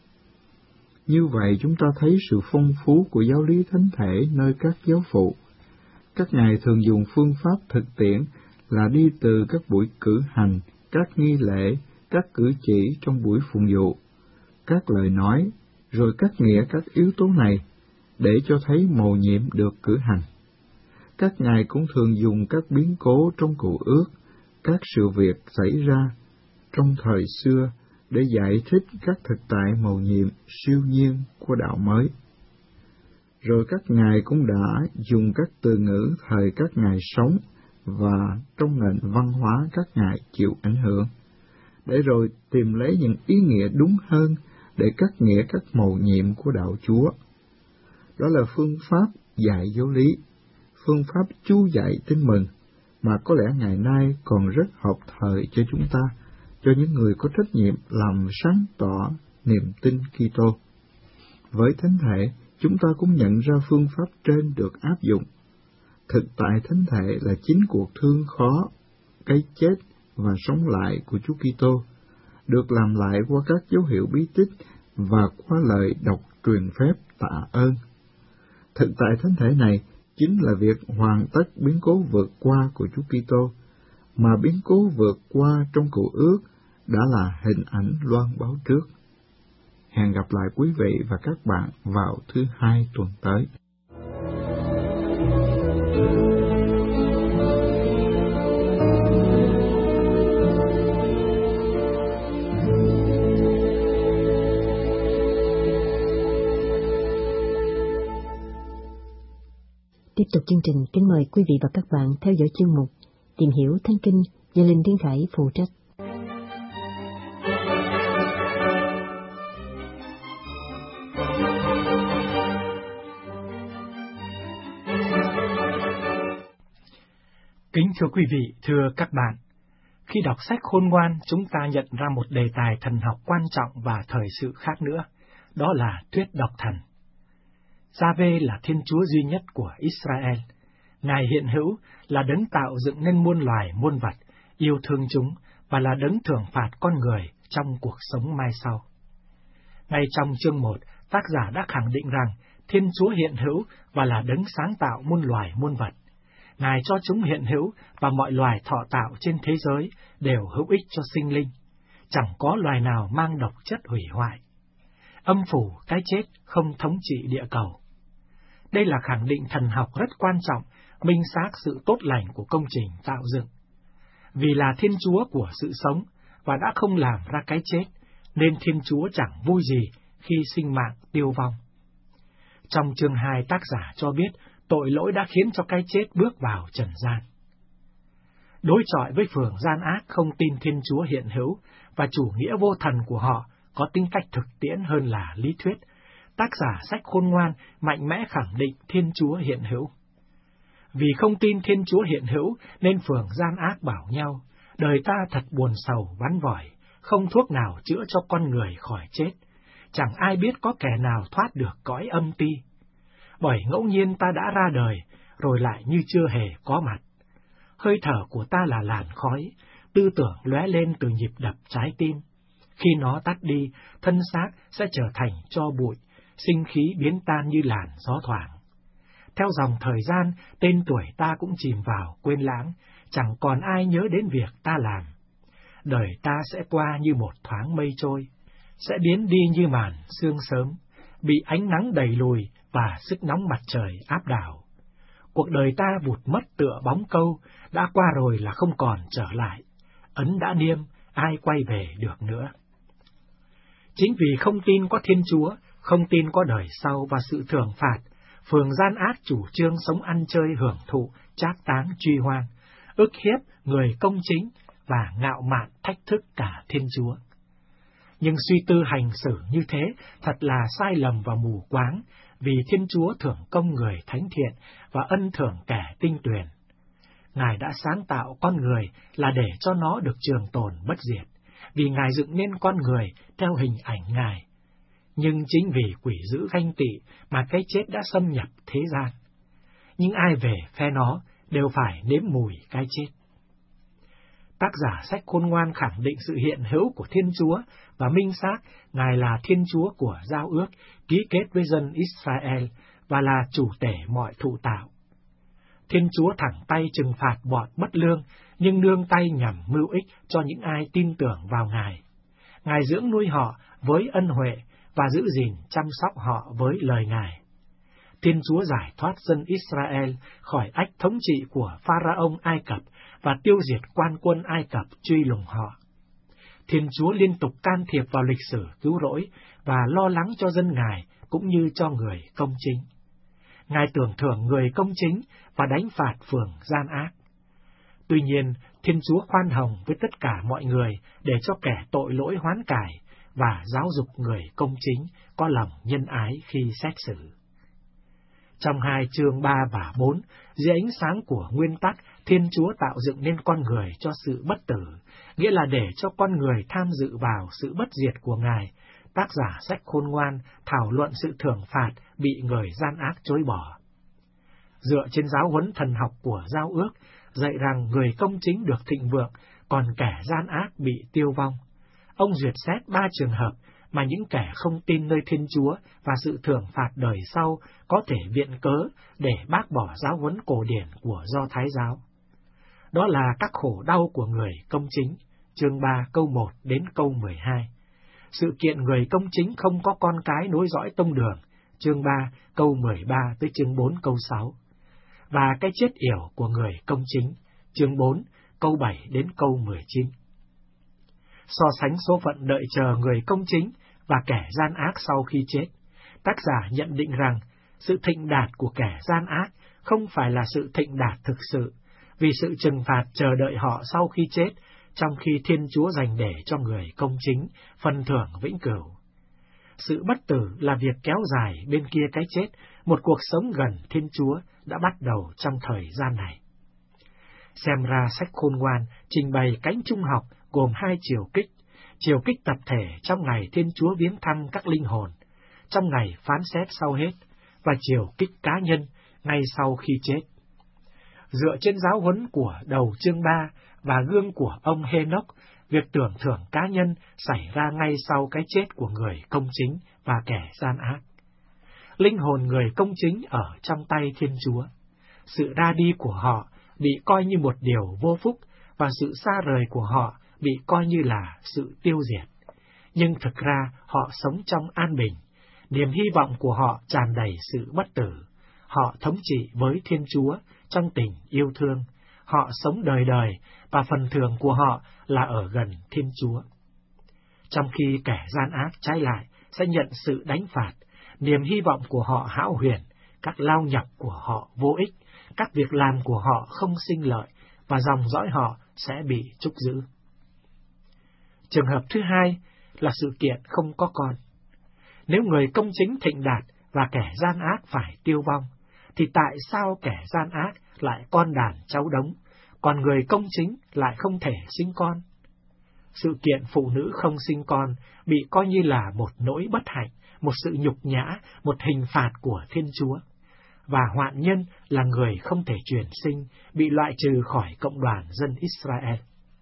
Như vậy chúng ta thấy sự phong phú của giáo lý thánh thể nơi các giáo phụ. Các ngài thường dùng phương pháp thực tiễn là đi từ các buổi cử hành, các nghi lễ, các cử chỉ trong buổi phụng vụ, các lời nói, rồi các nghĩa các yếu tố này, để cho thấy mầu nhiệm được cử hành. Các ngài cũng thường dùng các biến cố trong Cựu Ước, các sự việc xảy ra trong thời xưa để giải thích các thực tại mầu nhiệm siêu nhiên của đạo mới. Rồi các ngài cũng đã dùng các từ ngữ thời các ngài sống và trong nền văn hóa các ngài chịu ảnh hưởng, để rồi tìm lấy những ý nghĩa đúng hơn để cắt nghĩa các mầu nhiệm của đạo Chúa. Đó là phương pháp dạy giáo lý, phương pháp chú dạy tin mừng, mà có lẽ ngày nay còn rất hợp thời cho chúng ta, cho những người có trách nhiệm làm sáng tỏ niềm tin Kitô. Với thánh thể, chúng ta cũng nhận ra phương pháp trên được áp dụng. Thực tại thánh thể là chính cuộc thương khó, cái chết và sống lại của Chúa Kitô, được làm lại qua các dấu hiệu bí tích và qua lời đọc truyền phép tạ ơn. Thực tại thánh thể này chính là việc hoàn tất biến cố vượt qua của Chúa Kitô, mà biến cố vượt qua trong Cựu Ước đã là hình ảnh loan báo trước. Hẹn gặp lại quý vị và các bạn vào thứ hai tuần tới. Tiếp tục chương trình, kính mời quý vị và các bạn theo dõi chương mục Tìm hiểu Thánh Kinh do Linh Tiến Khải phụ trách. Kính thưa quý vị, thưa các bạn, khi đọc sách Khôn Ngoan, chúng ta nhận ra một đề tài thần học quan trọng và thời sự khác nữa, đó là thuyết độc thần. Gia-vê là Thiên Chúa duy nhất của Israel. Ngài hiện hữu là đấng tạo dựng nên muôn loài muôn vật, yêu thương chúng và là đấng thưởng phạt con người trong cuộc sống mai sau. Ngay trong chương một, tác giả đã khẳng định rằng Thiên Chúa hiện hữu và là đấng sáng tạo muôn loài muôn vật. Ngài cho chúng hiện hữu và mọi loài thọ tạo trên thế giới đều hữu ích cho sinh linh. Chẳng có loài nào mang độc chất hủy hoại. Âm phủ, cái chết không thống trị địa cầu. Đây là khẳng định thần học rất quan trọng, minh xác sự tốt lành của công trình tạo dựng. Vì là Thiên Chúa của sự sống và đã không làm ra cái chết, nên Thiên Chúa chẳng vui gì khi sinh mạng tiêu vong. Trong chương hai, tác giả cho biết tội lỗi đã khiến cho cái chết bước vào trần gian. Đối chọi với phường gian ác không tin Thiên Chúa hiện hữu và chủ nghĩa vô thần của họ có tính cách thực tiễn hơn là lý thuyết, tác giả sách Khôn Ngoan mạnh mẽ khẳng định Thiên Chúa hiện hữu. Vì không tin Thiên Chúa hiện hữu nên phường gian ác bảo nhau, đời ta thật buồn sầu vắn vỏi, không thuốc nào chữa cho con người khỏi chết, chẳng ai biết có kẻ nào thoát được cõi âm ti. Bởi ngẫu nhiên ta đã ra đời, rồi lại như chưa hề có mặt. Hơi thở của ta là làn khói, tư tưởng lóe lên từ nhịp đập trái tim. Khi nó tắt đi, thân xác sẽ trở thành tro bụi, sinh khí biến tan như làn gió thoảng. Theo dòng thời gian, tên tuổi ta cũng chìm vào quên lãng, chẳng còn ai nhớ đến việc ta làm. Đời ta sẽ qua như một thoáng mây trôi, sẽ biến đi như màn sương sớm, bị ánh nắng đẩy lùi và sức nóng mặt trời áp đảo. Cuộc đời ta vụt mất tựa bóng câu, đã qua rồi là không còn trở lại. Ấn đã niêm, ai quay về được nữa. Chính vì không tin có Thiên Chúa, không tin có đời sau và sự thưởng phạt, phường gian ác chủ trương sống ăn chơi hưởng thụ, trác táng truy hoang, ức hiếp người công chính và ngạo mạn thách thức cả Thiên Chúa. Nhưng suy tư hành xử như thế thật là sai lầm và mù quáng, vì Thiên Chúa thưởng công người thánh thiện và ân thưởng kẻ tinh tuyền. Ngài đã sáng tạo con người là để cho nó được trường tồn bất diệt, vì Ngài dựng nên con người theo hình ảnh Ngài. Nhưng chính vì quỷ dữ ganh tị mà cái chết đã xâm nhập thế gian. Nhưng ai về phe nó đều phải nếm mùi cái chết. Tác giả sách Khôn Ngoan khẳng định sự hiện hữu của Thiên Chúa và minh xác Ngài là Thiên Chúa của giao ước ký kết với dân Israel và là chủ tể mọi thụ tạo. Thiên Chúa thẳng tay trừng phạt bọn bất lương, nhưng nương tay nhằm mưu ích cho những ai tin tưởng vào Ngài. Ngài dưỡng nuôi họ với ân huệ và giữ gìn chăm sóc họ với lời Ngài. Thiên Chúa giải thoát dân Israel khỏi ách thống trị của Pharaoh Ai Cập và tiêu diệt quan quân Ai Cập truy lùng họ. Thiên Chúa liên tục can thiệp vào lịch sử cứu rỗi và lo lắng cho dân Ngài cũng như cho người công chính. Ngài tưởng thưởng người công chính và đánh phạt phường gian ác. Tuy nhiên, Thiên Chúa khoan hồng với tất cả mọi người để cho kẻ tội lỗi hoán cải và giáo dục người công chính có lòng nhân ái khi xét xử. Trong hai chương ba và bốn, dưới ánh sáng của nguyên tắc Thiên Chúa tạo dựng nên con người cho sự bất tử, nghĩa là để cho con người tham dự vào sự bất diệt của Ngài, tác giả sách Khôn Ngoan thảo luận sự thưởng phạt bị người gian ác chối bỏ. Dựa trên giáo huấn thần học của giao ước, dạy rằng người công chính được thịnh vượng, còn kẻ gian ác bị tiêu vong. Ông duyệt xét ba trường hợp mà những kẻ không tin nơi Thiên Chúa và sự thưởng phạt đời sau có thể viện cớ để bác bỏ giáo huấn cổ điển của Do Thái giáo. Đó là các khổ đau của người công chính, chương ba câu một đến câu mười hai. Sự kiện người công chính không có con cái nối dõi tông đường, chương ba câu mười ba tới chương bốn câu sáu. Và cái chết yểu của người công chính, chương bốn câu bảy đến câu mười chín. So sánh số phận đợi chờ người công chính và kẻ gian ác sau khi chết, tác giả nhận định rằng sự thịnh đạt của kẻ gian ác không phải là sự thịnh đạt thực sự, vì sự trừng phạt chờ đợi họ sau khi chết, trong khi Thiên Chúa dành để cho người công chính phần thưởng vĩnh cửu. Sự bất tử là việc kéo dài bên kia cái chết, một cuộc sống gần Thiên Chúa đã bắt đầu trong thời gian này. Xem ra sách Khôn Ngoan trình bày cánh trung học gồm hai chiều kích, chiều kích tập thể trong ngày Thiên Chúa viếng thăm các linh hồn, trong ngày phán xét sau hết, và chiều kích cá nhân ngay sau khi chết. Dựa trên giáo huấn của đầu chương ba và gương của ông Hê-nốc, việc tưởng thưởng cá nhân xảy ra ngay sau cái chết của người công chính và kẻ gian ác. Linh hồn người công chính ở trong tay Thiên Chúa. Sự ra đi của họ bị coi như một điều vô phúc, và sự xa rời của họ bị coi như là sự tiêu diệt. Nhưng thực ra họ sống trong an bình, niềm hy vọng của họ tràn đầy sự bất tử. Họ thống trị với Thiên Chúa trong tình yêu thương. Họ sống đời đời, và phần thưởng của họ là ở gần Thiên Chúa. Trong khi kẻ gian ác trái lại sẽ nhận sự đánh phạt, niềm hy vọng của họ hão huyền, các lao nhọc của họ vô ích, các việc làm của họ không sinh lợi, và dòng dõi họ sẽ bị trút giữ. Trường hợp thứ hai là sự kiện không có con. Nếu người công chính thịnh đạt và kẻ gian ác phải tiêu vong, thì tại sao kẻ gian ác lại con đàn cháu đống, còn người công chính lại không thể sinh con? Sự kiện phụ nữ không sinh con bị coi như là một nỗi bất hạnh, một sự nhục nhã, một hình phạt của Thiên Chúa. Và hoạn nhân là người không thể truyền sinh, bị loại trừ khỏi cộng đoàn dân Israel.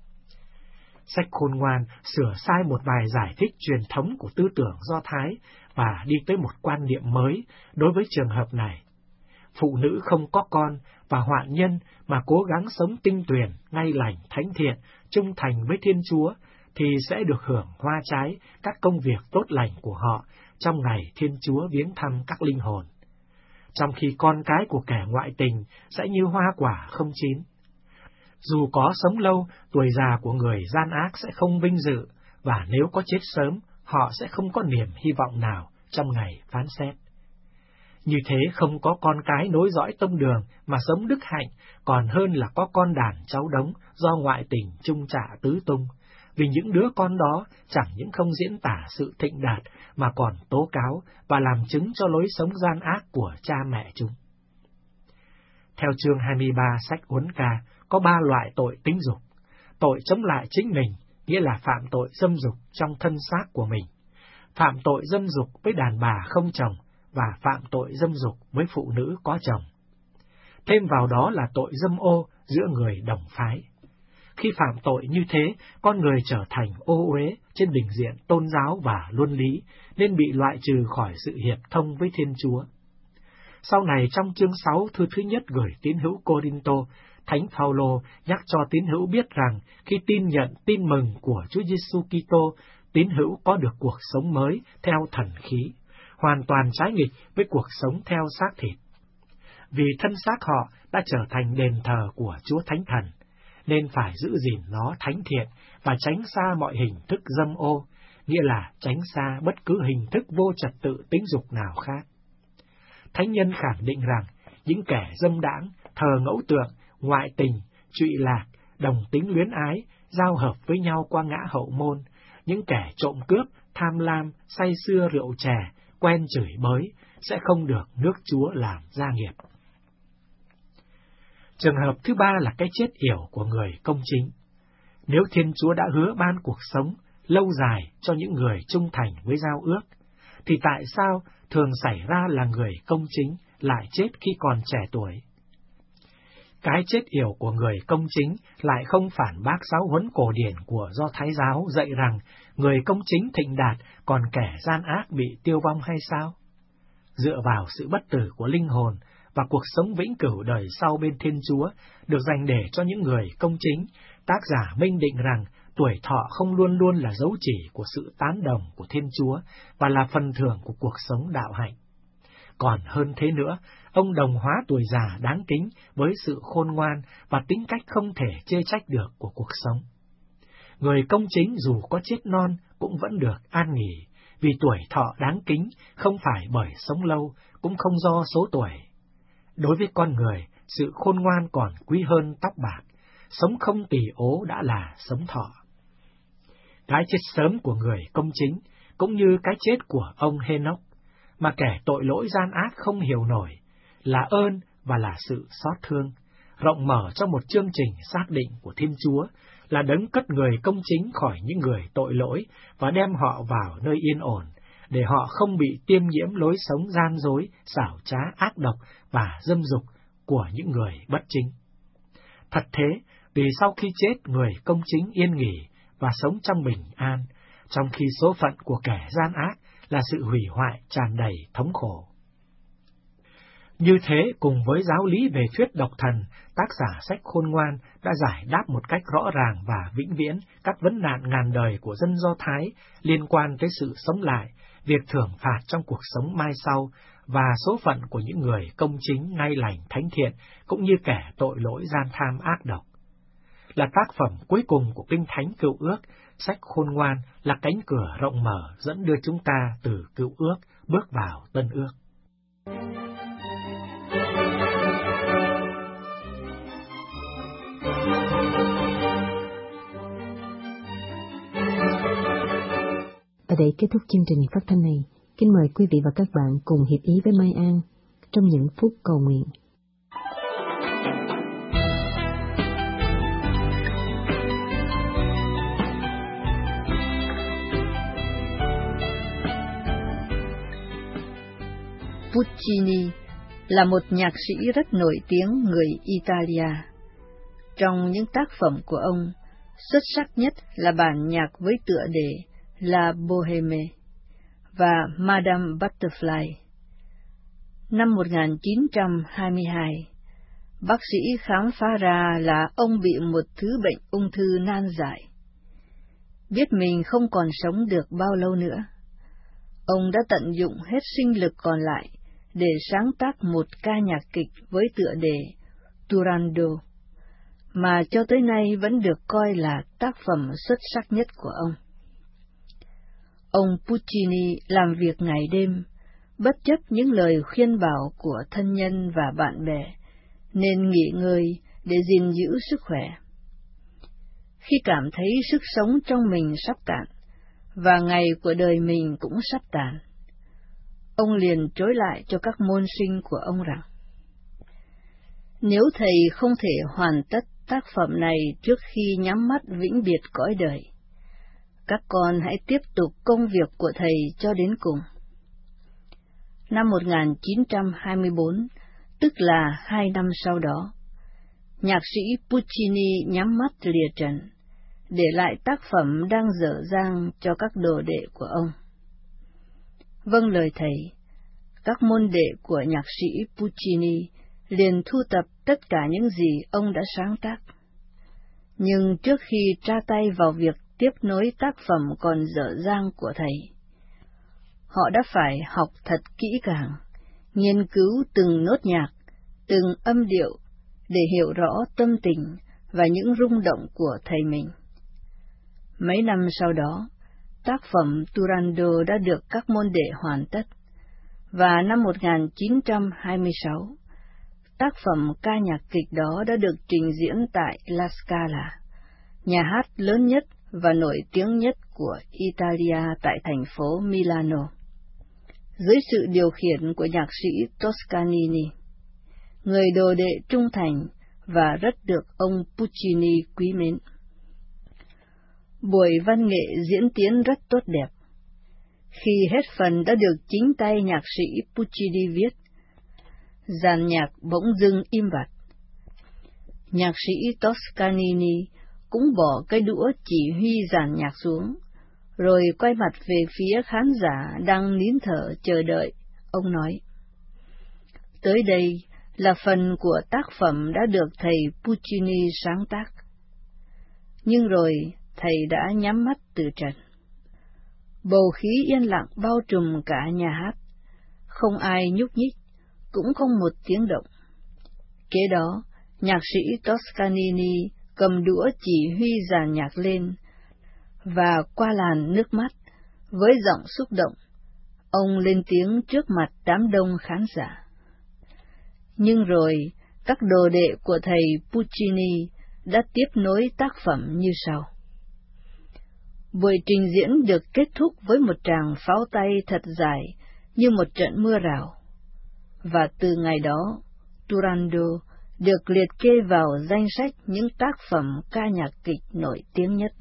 Sách Khôn Ngoan sửa sai một vài giải thích truyền thống của tư tưởng Do Thái và đi tới một quan niệm mới đối với trường hợp này. Phụ nữ không có con và hoạn nhân mà cố gắng sống tinh tuyền, ngay lành, thánh thiện, trung thành với Thiên Chúa thì sẽ được hưởng hoa trái các công việc tốt lành của họ trong ngày Thiên Chúa viếng thăm các linh hồn. Trong khi con cái của kẻ ngoại tình sẽ như hoa quả không chín. Dù có sống lâu, tuổi già của người gian ác sẽ không vinh dự, và nếu có chết sớm, họ sẽ không có niềm hy vọng nào trong ngày phán xét. Như thế không có con cái nối dõi tông đường mà sống đức hạnh, còn hơn là có con đàn cháu đống do ngoại tình chung trả tứ tung, vì những đứa con đó chẳng những không diễn tả sự thịnh đạt mà còn tố cáo và làm chứng cho lối sống gian ác của cha mẹ chúng. Theo chương hai mươi ba sách Uốn Ca, có ba loại tội tính dục. Tội chống lại chính mình, nghĩa là phạm tội dâm dục trong thân xác của mình, phạm tội dâm dục với đàn bà không chồng, và phạm tội dâm dục với phụ nữ có chồng. Thêm vào đó là tội dâm ô giữa người đồng phái. Khi phạm tội như thế, con người trở thành ô uế trên bình diện tôn giáo và luân lý, nên bị loại trừ khỏi sự hiệp thông với Thiên Chúa. Sau này trong chương sáu thư thứ nhất gửi tín hữu Cô-rinh-tô, Thánh Phao-lô nhắc cho tín hữu biết rằng khi tin nhận tin mừng của Chúa Giêsu Kitô, tín hữu có được cuộc sống mới theo thần khí, hoàn toàn trái nghịch với cuộc sống theo xác thịt. Vì thân xác họ đã trở thành đền thờ của Chúa Thánh Thần, nên phải giữ gìn nó thánh thiện và tránh xa mọi hình thức dâm ô, nghĩa là tránh xa bất cứ hình thức vô trật tự tính dục nào khác. Thánh nhân khẳng định rằng những kẻ dâm đãng, thờ ngẫu tượng, ngoại tình, trụy lạc, đồng tính luyến ái, giao hợp với nhau qua ngã hậu môn, những kẻ trộm cướp, tham lam, say sưa rượu chè, quen chửi bới, sẽ không được nước Chúa làm gia nghiệp. Trường hợp thứ ba là cái chết yểu của người công chính. Nếu Thiên Chúa đã hứa ban cuộc sống lâu dài cho những người trung thành với giao ước, thì tại sao thường xảy ra là người công chính lại chết khi còn trẻ tuổi? Cái chết yểu của người công chính lại không phản bác giáo huấn cổ điển của Do Thái giáo dạy rằng người công chính thịnh đạt, còn kẻ gian ác bị tiêu vong hay sao? Dựa vào sự bất tử của linh hồn và cuộc sống vĩnh cửu đời sau bên Thiên Chúa được dành để cho những người công chính, tác giả minh định rằng tuổi thọ không luôn luôn là dấu chỉ của sự tán đồng của Thiên Chúa và là phần thưởng của cuộc sống đạo hạnh. Còn hơn thế nữa, ông đồng hóa tuổi già đáng kính với sự khôn ngoan và tính cách không thể chê trách được của cuộc sống. Người công chính dù có chết non cũng vẫn được an nghỉ, vì tuổi thọ đáng kính không phải bởi sống lâu, cũng không do số tuổi. Đối với con người, sự khôn ngoan còn quý hơn tóc bạc, sống không tỳ ố đã là sống thọ. Cái chết sớm của người công chính, cũng như cái chết của ông Henoch, mà kẻ tội lỗi gian ác không hiểu nổi, là ơn và là sự xót thương, rộng mở trong một chương trình xác định của Thiên Chúa, là đấng cất người công chính khỏi những người tội lỗi và đem họ vào nơi yên ổn, để họ không bị tiêm nhiễm lối sống gian dối, xảo trá, ác độc và dâm dục của những người bất chính. Thật thế, vì sau khi chết, người công chính yên nghỉ và sống trong bình an, trong khi số phận của kẻ gian ác là sự hủy hoại tràn đầy thống khổ. Như thế, cùng với giáo lý về thuyết độc thần, tác giả sách Khôn Ngoan đã giải đáp một cách rõ ràng và vĩnh viễn các vấn nạn ngàn đời của dân Do Thái liên quan tới sự sống lại, việc thưởng phạt trong cuộc sống mai sau, và số phận của những người công chính, ngay lành, thánh thiện, cũng như kẻ tội lỗi gian tham ác độc. Là tác phẩm cuối cùng của Kinh Thánh Cựu Ước, sách Khôn Ngoan là cánh cửa rộng mở dẫn đưa chúng ta từ Cựu Ước bước vào Tân Ước. Và để kết thúc chương trình phát thanh này, kính mời quý vị và các bạn cùng hiệp ý với Mai An trong những phút cầu nguyện. Puccini là một nhạc sĩ rất nổi tiếng người Italia. Trong những tác phẩm của ông, xuất sắc nhất là bản nhạc với tựa đề La Bohème và Madame Butterfly. Năm một nghìn chín trăm hai mươi hai, bác sĩ khám phá ra là ông bị một thứ bệnh ung thư nan giải. Biết mình không còn sống được bao lâu nữa, ông đã tận dụng hết sinh lực còn lại để sáng tác một ca nhạc kịch với tựa đề Turandot, mà cho tới nay vẫn được coi là tác phẩm xuất sắc nhất của ông. Ông Puccini làm việc ngày đêm, bất chấp những lời khuyên bảo của thân nhân và bạn bè, nên nghỉ ngơi để gìn giữ sức khỏe. Khi cảm thấy sức sống trong mình sắp cạn, và ngày của đời mình cũng sắp tàn, ông liền trối lại cho các môn sinh của ông rằng: nếu thầy không thể hoàn tất tác phẩm này trước khi nhắm mắt vĩnh biệt cõi đời, các con hãy tiếp tục công việc của thầy cho đến cùng. Năm một nghìn chín trăm hai mươi bốn, tức là hai năm sau đó, nhạc sĩ Puccini nhắm mắt lìa trần, để lại tác phẩm đang dở dang cho các đồ đệ của ông. Vâng lời thầy, các môn đệ của nhạc sĩ Puccini liền thu tập tất cả những gì ông đã sáng tác. Nhưng trước khi tra tay vào việc tiếp nối tác phẩm còn dở dang của thầy, họ đã phải học thật kỹ càng, nghiên cứu từng nốt nhạc, từng âm điệu để hiểu rõ tâm tình và những rung động của thầy mình. Mấy năm sau đó, tác phẩm Turandot đã được các môn đệ hoàn tất, và năm một nghìn chín trăm hai mươi sáu, tác phẩm ca nhạc kịch đó đã được trình diễn tại La Scala, nhà hát lớn nhất và nổi tiếng nhất của Italia tại thành phố Milano, dưới sự điều khiển của nhạc sĩ Toscanini, người đồ đệ trung thành và rất được ông Puccini quý mến. Buổi văn nghệ diễn tiến rất tốt đẹp. Khi hết phần đã được chính tay nhạc sĩ Puccini viết, dàn nhạc bỗng dưng im bặt. Nhạc sĩ Toscanini cũng bỏ cây đũa chỉ huy dàn nhạc xuống, rồi quay mặt về phía khán giả đang nín thở chờ đợi. Ông nói: tới đây là phần của tác phẩm đã được thầy Puccini sáng tác. Nhưng rồi thầy đã nhắm mắt từ trần. Bầu khí yên lặng bao trùm cả nhà hát, không ai nhúc nhích, cũng không một tiếng động. Kế đó, nhạc sĩ Toscanini cầm đũa chỉ huy dàn nhạc lên, và qua làn nước mắt, với giọng xúc động, ông lên tiếng trước mặt đám đông khán giả: Nhưng rồi, các đồ đệ của thầy Puccini đã tiếp nối tác phẩm như sau. Buổi trình diễn được kết thúc với một tràng pháo tay thật dài như một trận mưa rào. Và từ ngày đó, Turandot được liệt kê vào danh sách những tác phẩm ca nhạc kịch nổi tiếng nhất.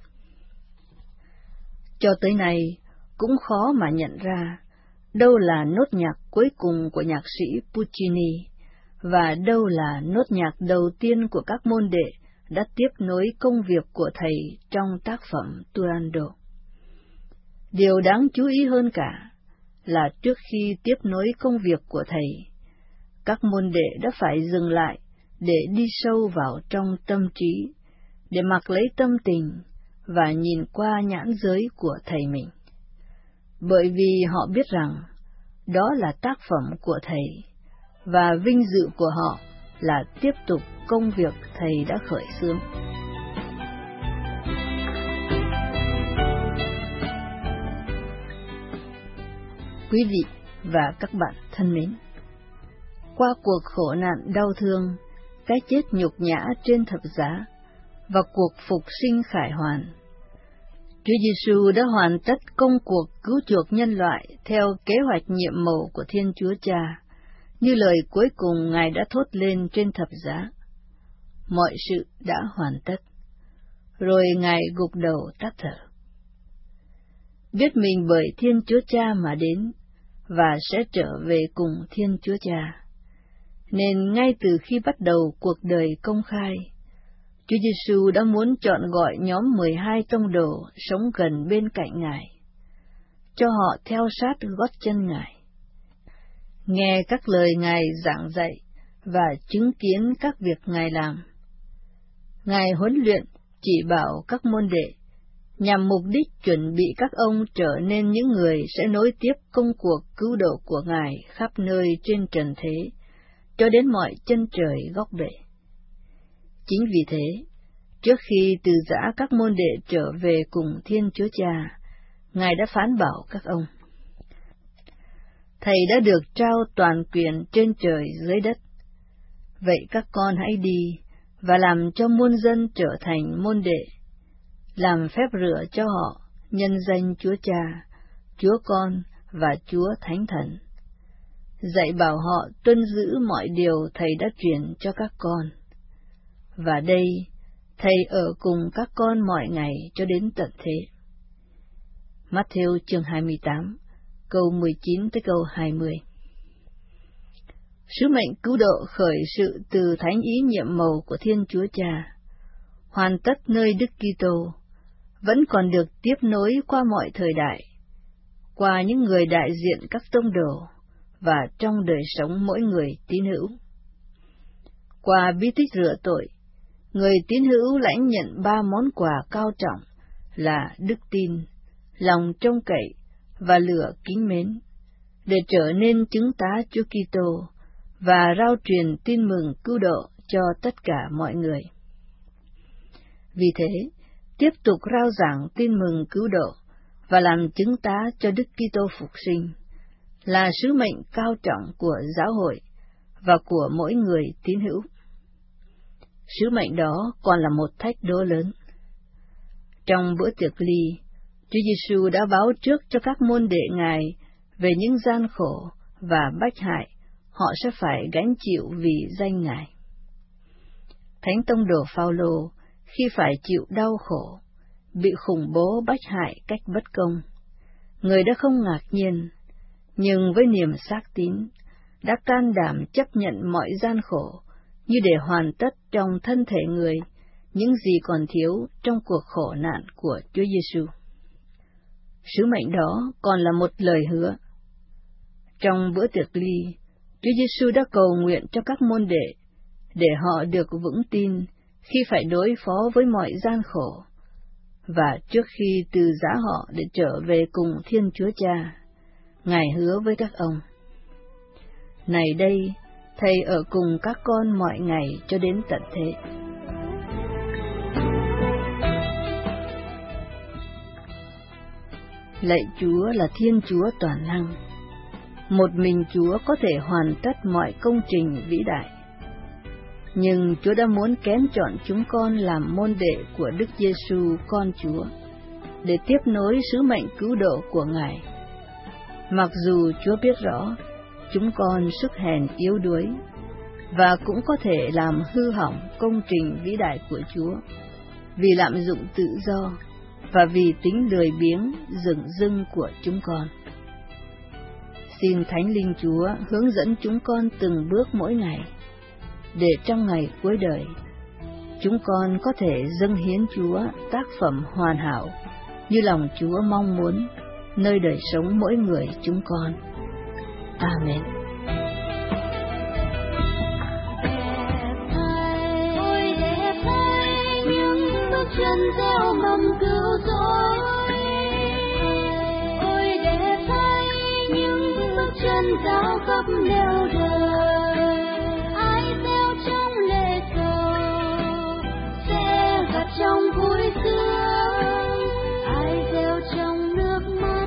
Cho tới nay, cũng khó mà nhận ra đâu là nốt nhạc cuối cùng của nhạc sĩ Puccini, và đâu là nốt nhạc đầu tiên của các môn đệ đã tiếp nối công việc của thầy trong tác phẩm Turandot. Điều đáng chú ý hơn cả là trước khi tiếp nối công việc của thầy, các môn đệ đã phải dừng lại để đi sâu vào trong tâm trí, để mặc lấy tâm tình và nhìn qua nhãn giới của thầy mình. Bởi vì họ biết rằng đó là tác phẩm của thầy, và vinh dự của họ là tiếp tục công việc thầy đã khởi xướng. Quý vị và các bạn thân mến, qua cuộc khổ nạn đau thương, cái chết nhục nhã trên thập giá và cuộc phục sinh khải hoàn, Chúa Giêsu đã hoàn tất công cuộc cứu chuộc nhân loại theo kế hoạch nhiệm màu của Thiên Chúa Cha, như lời cuối cùng Ngài đã thốt lên trên thập giá. Mọi sự đã hoàn tất. Rồi Ngài gục đầu tắt thở. Biết mình bởi Thiên Chúa Cha mà đến, và sẽ trở về cùng Thiên Chúa Cha. Nên ngay từ khi bắt đầu cuộc đời công khai, Chúa Giêsu đã muốn chọn gọi nhóm mười hai tông đồ sống gần bên cạnh Ngài, cho họ theo sát gót chân Ngài, nghe các lời Ngài giảng dạy và chứng kiến các việc Ngài làm. Ngài huấn luyện, chỉ bảo các môn đệ, nhằm mục đích chuẩn bị các ông trở nên những người sẽ nối tiếp công cuộc cứu độ của Ngài khắp nơi trên trần thế, cho đến mọi chân trời góc bể. Chính vì thế, trước khi từ giã các môn đệ trở về cùng Thiên Chúa Cha, Ngài đã phán bảo các ông: Thầy đã được trao toàn quyền trên trời dưới đất. Vậy các con hãy đi và làm cho muôn dân trở thành môn đệ, làm phép rửa cho họ nhân danh Chúa Cha, Chúa Con và Chúa Thánh Thần. Dạy bảo họ tuân giữ mọi điều Thầy đã truyền cho các con. Và đây, Thầy ở cùng các con mọi ngày cho đến tận thế. Matthew chương hai mươi tám, câu mười chín tới câu hai mươi. Sứ mệnh cứu độ khởi sự từ thánh ý nhiệm màu của Thiên Chúa Cha, hoàn tất nơi Đức Kitô, vẫn còn được tiếp nối qua mọi thời đại, qua những người đại diện các tông đồ và trong đời sống mỗi người tín hữu. Qua bí tích rửa tội, người tín hữu lãnh nhận ba món quà cao trọng là đức tin, lòng trông cậy và lửa kính mến, để trở nên chứng tá Chúa Kitô và rao truyền tin mừng cứu độ cho tất cả mọi người. Vì thế, tiếp tục rao giảng tin mừng cứu độ và làm chứng tá cho Đức Kitô phục sinh là sứ mệnh cao trọng của giáo hội và của mỗi người tín hữu. Sứ mệnh đó còn là một thách đố lớn. Trong bữa tiệc ly, Chúa Giêsu đã báo trước cho các môn đệ Ngài về những gian khổ và bách hại họ sẽ phải gánh chịu vì danh Ngài. Thánh tông đồ Phao-lô khi phải chịu đau khổ, bị khủng bố bách hại cách bất công, người đã không ngạc nhiên, nhưng với niềm xác tín, đã can đảm chấp nhận mọi gian khổ như để hoàn tất trong thân thể người những gì còn thiếu trong cuộc khổ nạn của Chúa Giêsu. Sứ mệnh đó còn là một lời hứa. Trong bữa tiệc ly, Chúa Giêsu đã cầu nguyện cho các môn đệ để họ được vững tin khi phải đối phó với mọi gian khổ, và trước khi từ giã họ để trở về cùng Thiên Chúa Cha, Ngài hứa với các ông: Này đây, Thầy ở cùng các con mọi ngày cho đến tận thế. Lạy Chúa là Thiên Chúa toàn năng, Một mình Chúa có thể hoàn tất mọi công trình vĩ đại. Nhưng Chúa đã muốn kén chọn chúng con làm môn đệ của Đức Giêsu con Chúa, để tiếp nối sứ mệnh cứu độ của Ngài. Mặc dù Chúa biết rõ chúng con sức hèn yếu đuối, và cũng có thể làm hư hỏng công trình vĩ đại của Chúa, vì lạm dụng tự do và vì tính lười biếng dửng dưng của chúng con. Xin Thánh Linh Chúa hướng dẫn chúng con từng bước mỗi ngày, để trong ngày cuối đời, chúng con có thể dâng hiến Chúa tác phẩm hoàn hảo như lòng Chúa mong muốn nơi đời sống mỗi người chúng con. Amen. Ôi đẹp thay những bước chân gieo mầm cứu rỗi, ôi đẹp thay những bước chân giao khắp nẻo đời. Ai gieo trong lệ cầu sẽ gặt trong vui sướng, ai gieo trong nước mắt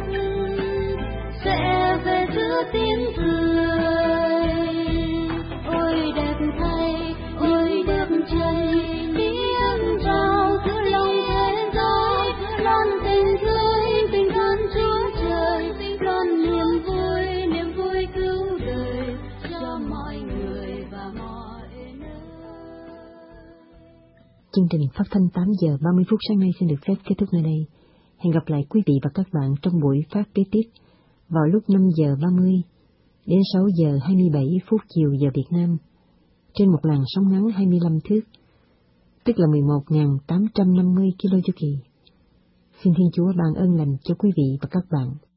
sẽ về giữa tiếng cười. Ôi đẹp thay ôi bước chân tiếng chào giữa lòng thế giới, loan tình thương tình thân Chúa trời, loan niềm vui niềm vui cứu đời cho mọi người và mọi nơi. Chương trình phát thanh tám giờ ba mươi phút sáng nay xin được phép kết thúc nơi đây. Hẹn gặp lại quý vị và các bạn trong buổi phát kế tiếp vào lúc năm giờ ba mươi đến sáu giờ hai mươi bảy phút chiều giờ Việt Nam, trên một làn sóng ngắn hai mươi lăm thước, tức là mười một nghìn tám trăm năm mươi ki lô chu kỳ. Xin Thiên Chúa ban ơn lành cho quý vị và các bạn.